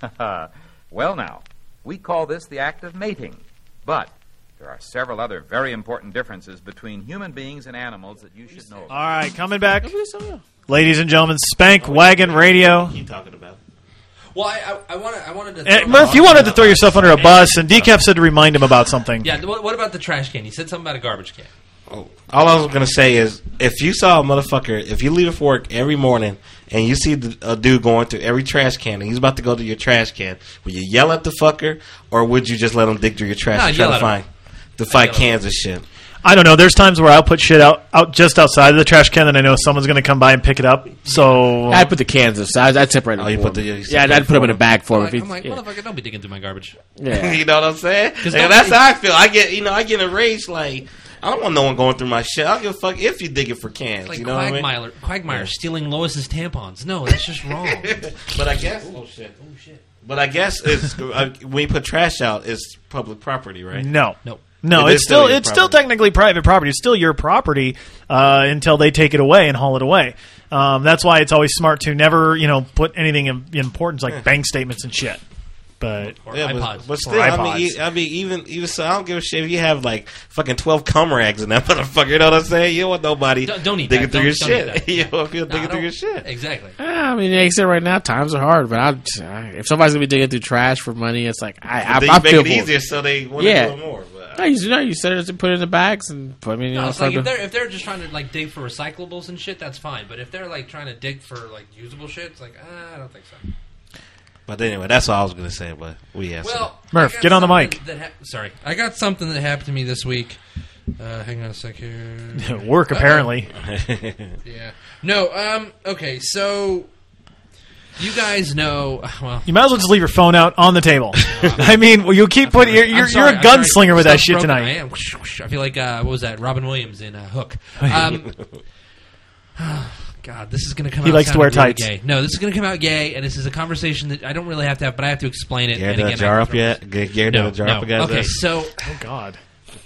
Well, now, we call this the act of mating. But there are several other very important differences between human beings and animals that you should know about. All right, coming back. Ladies and gentlemen, Spank Wagon Radio. What are you talking about? Well, I wanted to... Murph, you wanted to throw yourself under a bus, and Decaf said to remind him about something. Yeah, what about the trash can? You said something about a garbage can. Oh, all I was going to say is, if you saw a motherfucker, if you leave for work every morning and you see a dude going through every trash can and he's about to go to your trash can, would you yell at the fucker or would you just let him dig through your trash and try to find cans and shit? I don't know. There's times where I'll put shit out just outside of the trash can, and I know someone's going to come by and pick it up. So I'd put the cans aside. I'd separate them. You put I'd put them in a bag for him. I'm like, motherfucker, don't be digging through my garbage. Yeah. You know what I'm saying? And that's how I feel. I get enraged. Like, I don't want no one going through my shit. I don't give a fuck if you dig it for cans. Like you know what I mean? Quagmire stealing Lois's tampons. No, that's just wrong. But I guess. Oh shit. But I guess it's when you put trash out, it's public property, right? No, it's still technically private property. It's still your property until they take it away and haul it away. That's why it's always smart to never, put anything of importance like bank statements and shit. But iPods. But still, I mean, even so, I don't give a shit if you have like fucking 12 cum rags in that motherfucker. You know what I'm saying? You don't want nobody digging through your shit. You don't feel digging through your shit. Exactly. I mean, like I said, right now times are hard. But if somebody's gonna be digging through trash for money, it's like I feel make it easier so they want to do more. But you said it to put it in the bags and put. I mean, it's like if they're just trying to like dig for recyclables and shit, that's fine. But if they're like trying to dig for like usable shit, it's like I don't think so. But anyway, that's all I was going to say. But Murph, get on the mic. Sorry, I got something that happened to me this week. Hang on a sec here. Work apparently. Yeah. No. Okay. So you guys know. Well, you might as well just leave your phone out on the table. I mean, you keep putting. You're a gunslinger with that shit tonight. I am. I feel like what was that? Robin Williams in Hook. God, this is going to come out. He likes to wear tights. Gay. No, this is going to come out gay, and this is a conversation that I don't really have to have, but I have to explain it. Get the jar up yet? Okay, so oh god,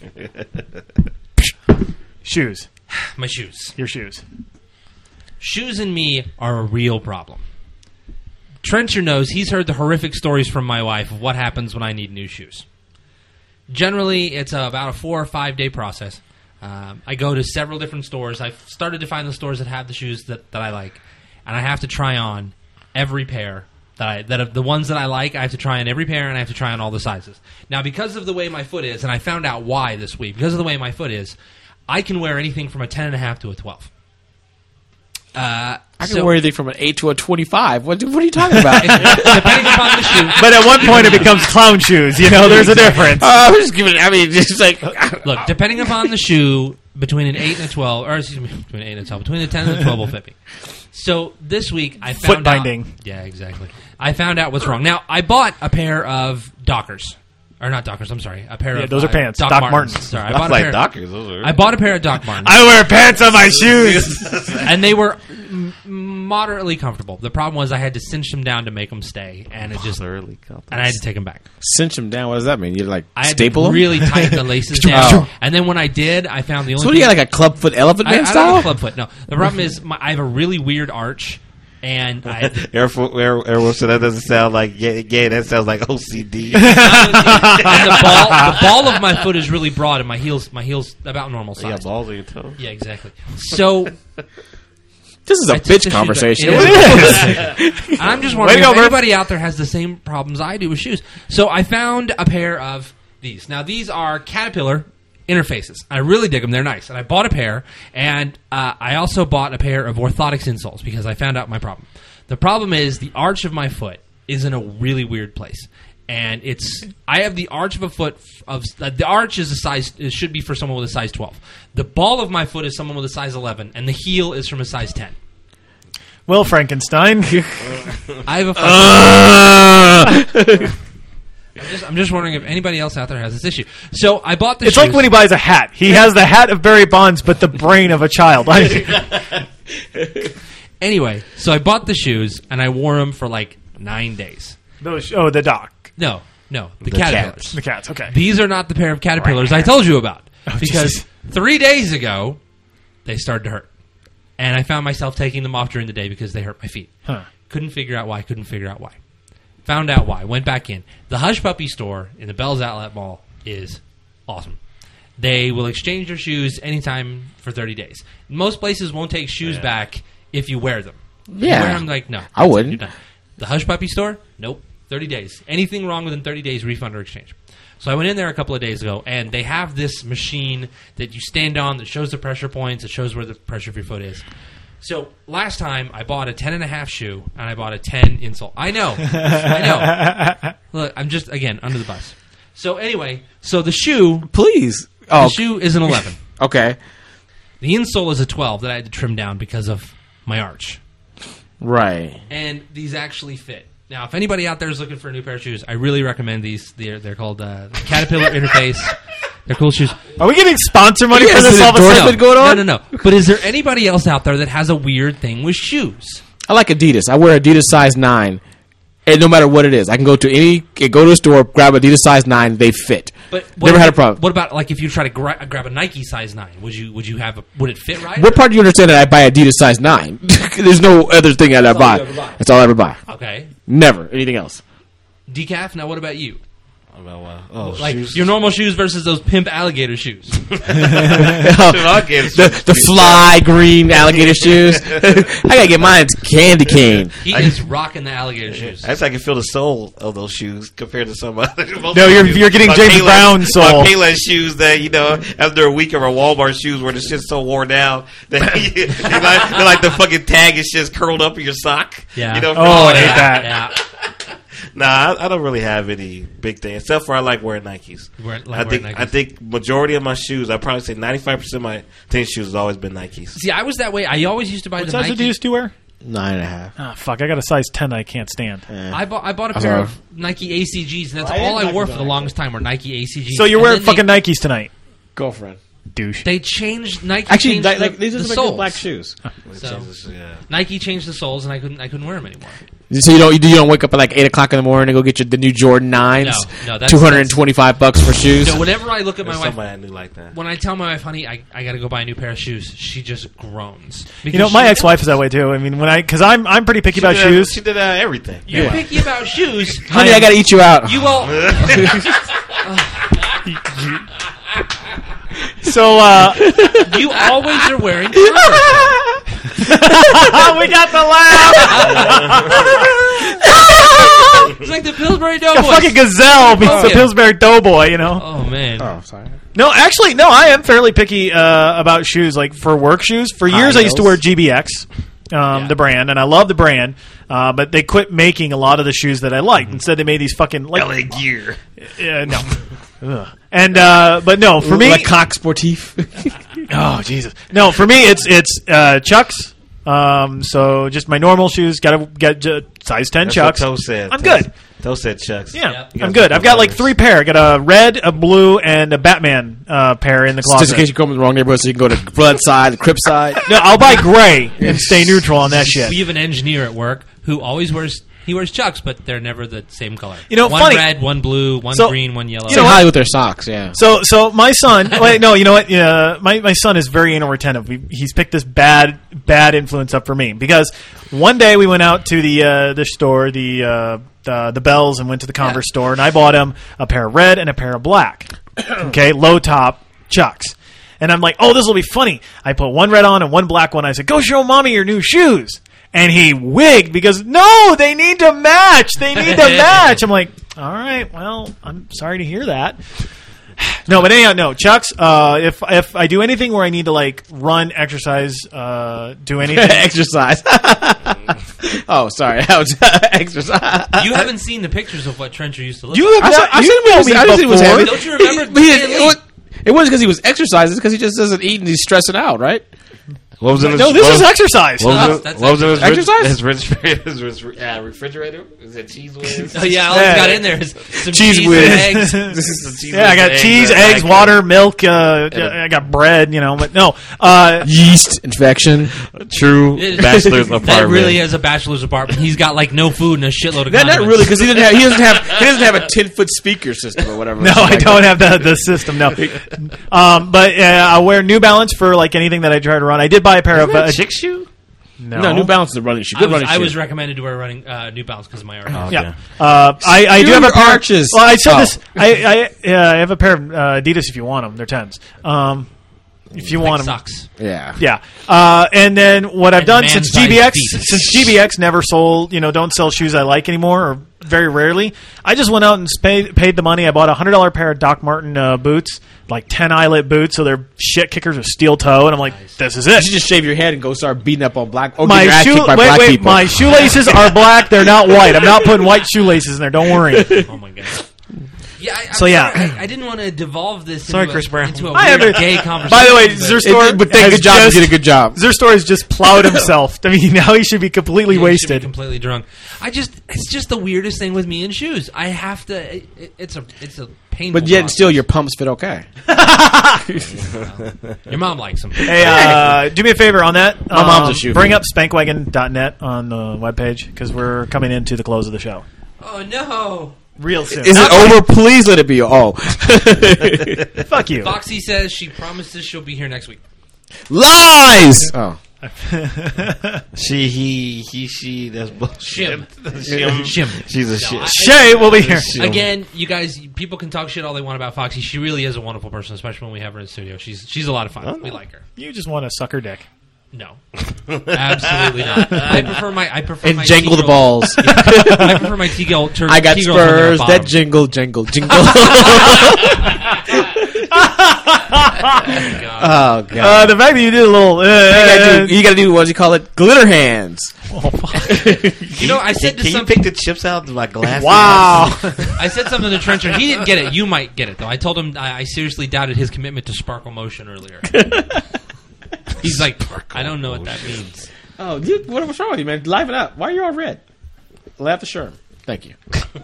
shoes. My shoes. Your shoes. Shoes and me are a real problem. Trencher knows he's heard the horrific stories from my wife of what happens when I need new shoes. Generally, it's about a 4 or 5 day process. I go to several different stores. I've started to find the stores that have the shoes that I like, and I have to try on every pair the ones that I like. I have to try on every pair, and I have to try on all the sizes. Now, because of the way my foot is, and I found out why this week, because of the way my foot is, I can wear anything from a 10.5 to a 12. I can wear anything from an 8 to a 25. What are you talking about? Depending upon the shoe. But at one point it becomes clown shoes. There's a difference. I'm just giving. I mean, just like look. Depending upon the shoe, between an 8 and a 12, or excuse me, between an 8 and a 12, between the 10 and the 12 will fit me. So this week I found foot binding. Yeah, exactly. I found out what's wrong. Now I bought a pair of Dockers. Or not Dockers, I'm sorry. A pair of those are pants. Doc Martens. Sorry, I bought a pair. Dockers. I bought a pair of Doc Martens. I wear pants on my shoes, and they were moderately comfortable. The problem was I had to cinch them down to make them stay, and it just and I had to take them back. Cinch them down. What does that mean? You like I had staple to really them? tighten the laces down, and then when I did, I found the only. So do you got like a clubfoot elephant man style? I don't have a clubfoot. No, the problem is I have a really weird arch. And Airwolf, so that doesn't sound like gay. That sounds like OCD. And the ball of my foot is really broad, and my heel's about normal size. Yeah, balls on your toes. Yeah, exactly. So this is a bitch conversation. And I'm just wondering if anybody out there has the same problems I do with shoes. So I found a pair of these. Now these are Caterpillar interfaces. I really dig them. They're nice. And I bought a pair, and I also bought a pair of orthotics insoles because I found out my problem. The problem is the arch of my foot is in a really weird place. And I have the arch of a foot the arch is a size, it should be for someone with a size 12. The ball of my foot is someone with a size 11, and the heel is from a size 10. Well, Frankenstein. I have a I'm just wondering if anybody else out there has this issue. So I bought this. It's like when he buys a hat. He has the hat of Barry Bonds, but the brain of a child. Anyway, so I bought the shoes, and I wore them for like 9 days. The Doc. No, the Caterpillars. The cats, okay. These are not the pair of Caterpillars I told you about. Because 3 days ago, they started to hurt. And I found myself taking them off during the day because they hurt my feet. Huh. Couldn't figure out why. Found out why. Went back in. The Hush Puppy store in the Bell's Outlet Mall is awesome. They will exchange your shoes anytime for 30 days. Most places won't take shoes back if you wear them. Yeah. You wear them, like, no. I wouldn't. You're done. The Hush Puppy store? Nope. 30 days. Anything wrong within 30 days, refund or exchange. So I went in there a couple of days ago, and they have this machine that you stand on that shows the pressure points. It shows where the pressure of your foot is. So last time, I bought a 10.5 shoe, and I bought a 10 insole. I know. Look, I'm just, again, under the bus. So anyway, so the shoe... Please. The shoe is an 11. Okay. The insole is a 12 that I had to trim down because of my arch. Right. And these actually fit. Now, if anybody out there is looking for a new pair of shoes, I really recommend these. They're called Caterpillar Interface. They're cool shoes. Are we getting sponsor money for this all of a sudden going on? No. But is there anybody else out there that has a weird thing with shoes? I like Adidas. I wear Adidas size 9. And no matter what it is, I can go to a store, grab Adidas size 9, they fit. But never had a problem. What about like if you try to grab a Nike size 9? Would it fit right? What part do you understand that I buy Adidas size 9? There's no other thing that I buy. That's all I ever buy. Okay. Never anything else. Decaf. Now, what about you? Like shoes. Your normal shoes versus those pimp alligator shoes. The fly green alligator shoes. I gotta get mine. It's candy cane. He is rocking the alligator shoes. I guess I can feel the sole of those shoes compared to some other. No, you're getting James Brown sole. Payless shoes that after a week of our Walmart shoes where the shit's so worn down that they're like the fucking tag is just curled up in your sock. Yeah. I hate that. Yeah. Nah, I don't really have any big thing except for I like wearing Nikes. I think majority of my shoes, I'd probably say 95% of my tennis shoes has always been Nikes. See, I was that way. I always used to buy What the size Nike. Adidas do you wear? 9.5. Ah, fuck! I got a size 10 I can't stand. I bought a pair of Nike ACGs, and that's all I wore for the longest time were Nike ACGs. So you're wearing fucking Nikes tonight, girlfriend. Douche. They changed Nike. Actually, changed these the are soles. black shoes. So, Nike changed the soles, and I couldn't wear them anymore. So you don't wake up at like 8 o'clock in the morning and go get the new Jordan 9s? No, that's $225 for shoes. So whenever I look at my wife, somebody I knew like that. When I tell my wife, honey, I got to go buy a new pair of shoes, she just groans. My ex-wife is that way too. I mean, because I'm pretty picky about shoes. She did everything. You're picky about shoes, honey. I got to eat you out. You all. So you always are wearing. We got the laugh. It's like the Pillsbury Doughboy. A fucking gazelle meets the Pillsbury Doughboy. Oh man. Oh, sorry. No, actually, I am fairly picky about shoes. Like for work shoes, for years I used to wear GBX, the brand, and I love the brand. But they quit making a lot of the shoes that I liked. Instead, they made these fucking LA Gear. No. And but no, for me, like Coq Sportif. Oh Jesus! No, for me it's Chucks. So just my normal shoes. Got to get size 10 That's Chucks. What Toe said. I'm good. Toe said Chucks. Yeah, I'm good. I've got like 3 pair. I got a red, a blue, and a Batman pair in the closet. Just in case you come in the wrong neighborhood, so you can go to Blood side, the Crip side. No, I'll buy gray and stay neutral on that shit. We have an engineer at work who always wears. He wears Chucks, but they're never the same color. One funny. Red, one blue, one green, one yellow. High with their socks, yeah. So my son. Wait, no, you know what? My son is very anal retentive. He's picked this bad influence up for me because one day we went out to the store, the Bells, and went to the Converse store, and I bought him a pair of red and a pair of black. Okay, low top Chucks. And I'm like, oh, this will be funny. I put one red on and one black one. I said, go show mommy your new shoes. And he wigged because, no, they need to match. They need to match. I'm like, all right, well, I'm sorry to hear that. No, but anyhow, no, Chucks, if I do anything where I need to, like, run, exercise, do anything. Exercise. Oh, sorry. Exercise. You haven't seen the pictures of what Trencher used to look like. I've seen him before. Don't you remember? It wasn't because he was exercising. It's because he just doesn't eat and he's stressing out, right? What was in his, no, this is exercise. What was in his exercise? His refrigerator? Is it cheese whiz? Oh, yeah, all he's got in there is some cheese whiz. and eggs. I got cheese, eggs, water, milk. I got bread, but no. Yeast infection. True bachelor's apartment. That really is a bachelor's apartment. He's got, like, no food and a shitload of condiments. Not really, because he doesn't have a 10-foot speaker system or whatever. No, I don't have the system, no. But I wear New Balance for, like, anything that I try to run. I did buy a pair of... chick shoe? No, New Balance is a running shoe. Good running shoe. I was recommended to wear running New Balance because of my arches. Yeah. I do have a pair. Arches. Well, I said this. I have a pair of Adidas if you want them. They're 10s. If you want them. Socks. Yeah. Yeah. And then what I've done since man-sized GBX never sold, don't sell shoes I like anymore, or very rarely, I just went out and paid the money. I bought a $100 pair of Doc Marten boots, like 10 eyelet boots, so they're shit kickers with steel toe, and I'm like, this is it. You should just shave your head and go start beating up on black. Or My get your ass kicked by black people. My shoelaces are black. They're not white. I'm not putting white shoelaces in there. Don't worry. Oh my god. I didn't want to devolve this into Chris Brown. into a weird gay conversation. By the way, Zerstory, but good job. You did a good job. Zerstory's just plowed himself. I mean, now he should be completely wasted. Should be completely drunk. It's just the weirdest thing with me and shoes. I have to. It's a painful. But yet, process. still, your pumps fit okay. Your mom likes them. Hey, do me a favor on that. My mom's a shoe Bring fan. up spankwagon.net on the webpage because we're coming into the close of the show. Oh no. Real soon. Is it over? Please let it be. Oh. Fuck you. Foxy says she promises she'll be here next week. Lies! Oh. She, he, she, that's bullshit. Shim. She's a shit. Shay will be here. Again, you guys, people can talk shit all they want about Foxy. She really is a wonderful person, especially when we have her in the studio. She's a lot of fun. We like her. You just want to suck her dick. No, absolutely not. I prefer my And my jangle the T-girl- balls. I prefer my T-girl. I got spurs that jingle, jingle, jingle. Oh, God. The fact that you did a little... you gotta do, what do you call it? Glitter hands. I said to Can you some pick the chips out of my glass? Wow. I said something to Trencher. He didn't get it. You might get it, though. I told him I seriously doubted his commitment to Sparkle Motion earlier. He's like, I don't know what that means. Oh, dude, what's wrong with you, man? Liven up. Why are you all red? Laugh the Sherm. Thank you.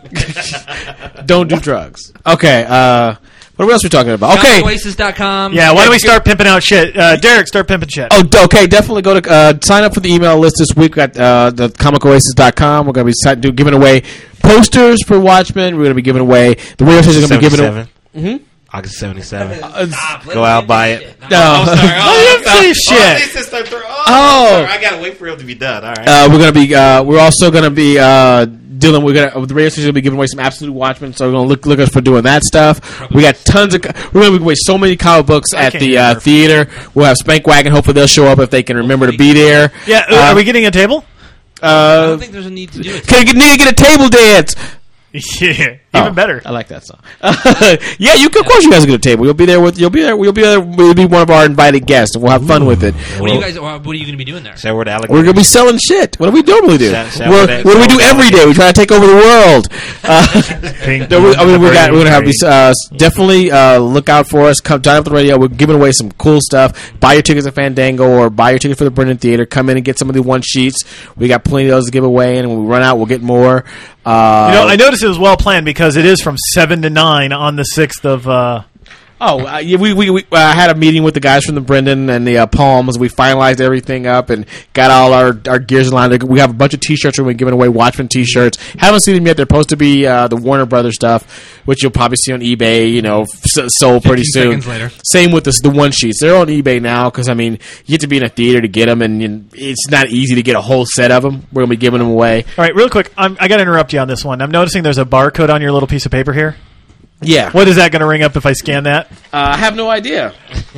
Don't do drugs. Okay, what else are we talking about? Okay. Oasis.com. Yeah, why don't we start pimping out shit? Derek, start pimping shit. Oh, okay. Definitely go to sign up for the email list this week at the comicoasis.com. We're going to be giving away posters for Watchmen. We're going to be giving away the radio station is going to be giving away. Mm-hmm. August 77. Go out, buy it. No. I didn't say shit. Oh. I gotta wait for it to be done. All right. We're also gonna be dealing. The radio station will be giving away some Absolute Watchmen, so we're gonna look us for doing that stuff. We got tons of. We're gonna give away so many comic books at the theater. We'll have Spank Wagon. Hopefully they'll show up if they can remember to be there. Yeah, are we getting a table? I don't think there's a need to do it. Need to get a table dance. Yeah, even better. I like that song. Yeah, of course you guys will get a table. We'll be there. We'll be one of our invited guests, and we'll have fun with it. What are you going to be doing there? We're going to be selling shit. What do we normally do? What do we do every day? We try to take over the world. We're going to have these. Definitely look out for us. Come join up the radio. We're giving away some cool stuff. Buy your tickets at Fandango or buy your ticket for the Brennan Theater. Come in and get some of the one sheets. We got plenty of those to give away, and when we run out, we'll get more. I noticed it was well planned because it is from 7 to 9 on the 6th of... we had a meeting with the guys from the Brendan and the Palms. We finalized everything up and got all our gears in line. We have a bunch of T-shirts we're giving away, Watchmen T-shirts. Haven't seen them yet. They're supposed to be the Warner Brothers stuff, which you'll probably see on eBay, sold pretty soon. Seconds later. Same with the one sheets. They're on eBay now because, you have to be in a theater to get them, and it's not easy to get a whole set of them. We're going to be giving them away. All right, real quick, I got to interrupt you on this one. I'm noticing there's a barcode on your little piece of paper here. Yeah. What is that going to ring up if I scan that? I have no idea.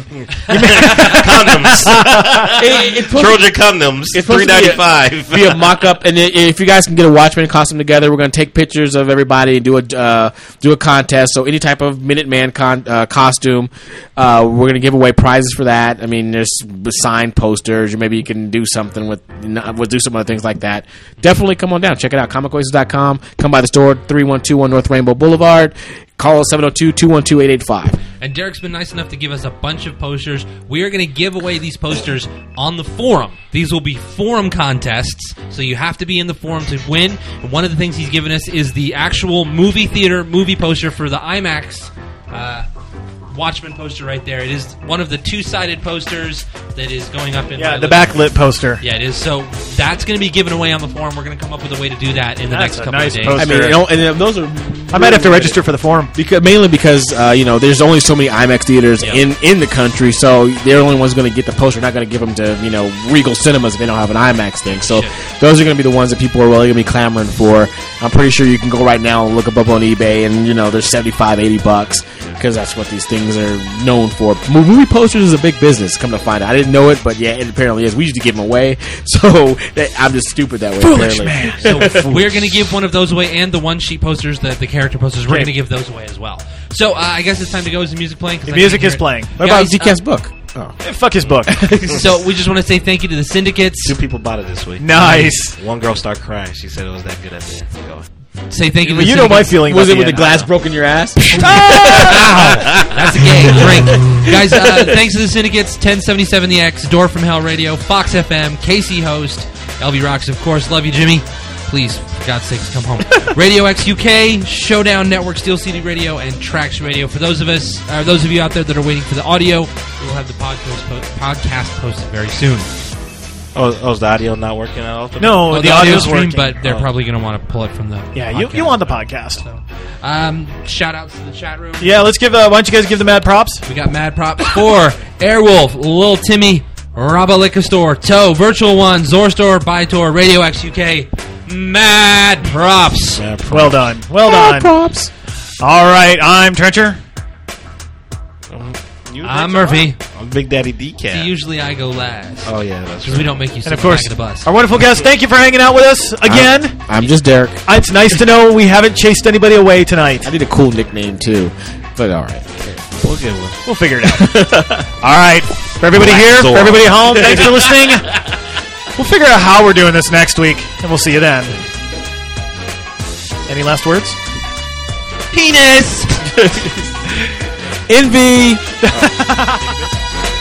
Condoms. Trojan condoms. It's $3.95. Be a mock-up, and if you guys can get a Watchmen costume together, we're going to take pictures of everybody and do a contest. So any type of Minuteman costume, we're going to give away prizes for that. There's signed posters, or maybe you can do something we'll do some other things like that. Definitely come on down. Check it out. comicoasis.com. Come by the store, 3121 North Rainbow Boulevard. Call us 702-212-885. And Derek's been nice enough to give us a bunch of posters. We are going to give away these posters on the forum. These will be forum contests, so you have to be in the forum to win. And one of the things he's given us is the actual movie theater movie poster for the IMAX Watchmen poster right there. It is one of the two-sided posters that is going up in the backlit poster. Yeah, it is. So that's going to be given away on the forum. We're going to come up with a way to do that in the next couple of days. Poster. And those are I might have to register for the forum. Mainly because there's only so many IMAX theaters in the country, so they're the only ones going to get the poster. Not going to give them to Regal Cinemas if they don't have an IMAX thing. So those are going to be the ones that people are really going to be clamoring for. I'm pretty sure you can go right now and look them up on eBay, and they're $75-$80 because that's what these things are known for. Movie posters is a big business. Come to find out, I didn't know it, but yeah, it apparently is. We used to give them away, so I'm just stupid that way. Foolish apparently. man. So we're going to give one of those away, and the one sheet posters, the character posters, we're going to give those away as well. So I guess it's time to go. Is the music playing? The music is playing. What about DK's book? Fuck his book. So we just want to say thank you to the syndicates. 2 people bought it this week. Nice. One girl started crying. She said it was that good at the end. Go. Say thank you to Well, the you know my syndicates. feeling. Was about it with the end. glass broken your ass? That's a gay drink. Guys, thanks to the syndicates, 1077 The X, Door from Hell Radio, Fox FM, KC Host, LV Rocks, of course. Love you, Jimmy. Please, for God's sakes, come home. Radio X UK, Showdown Network, Steel City Radio, and Trax Radio. For those of you out there that are waiting for the audio, we'll have the podcast posted very soon. Oh, is the audio not working at all? No, the audio's stream, working. but they're probably going to want to pull it from the you want the podcast. shout outs to the chat room. Yeah, let's give. Why don't you guys give the mad props? We got mad props for Airwolf, Lil Timmy, Rabba Liquor Store, Toe, Virtual One, Zor Store, Bytor, Radio X UK. Mad props. Well done. Well done. Props. All right, I'm Trencher. I'm Murphy. I'm Big Daddy Decaf. See, usually I go last. Oh, yeah, that's Because we don't make you sit And of course, back of the bus. our wonderful guest. Thank you for hanging out with us again. I'm just Derek. It's nice to know we haven't chased anybody away tonight. I need a cool nickname too, but all right. We'll get one. We'll figure it out. All right, for everybody here, for everybody at home, thanks for listening. We'll figure out how we're doing this next week, and we'll see you then. Any last words? Penis! Envy.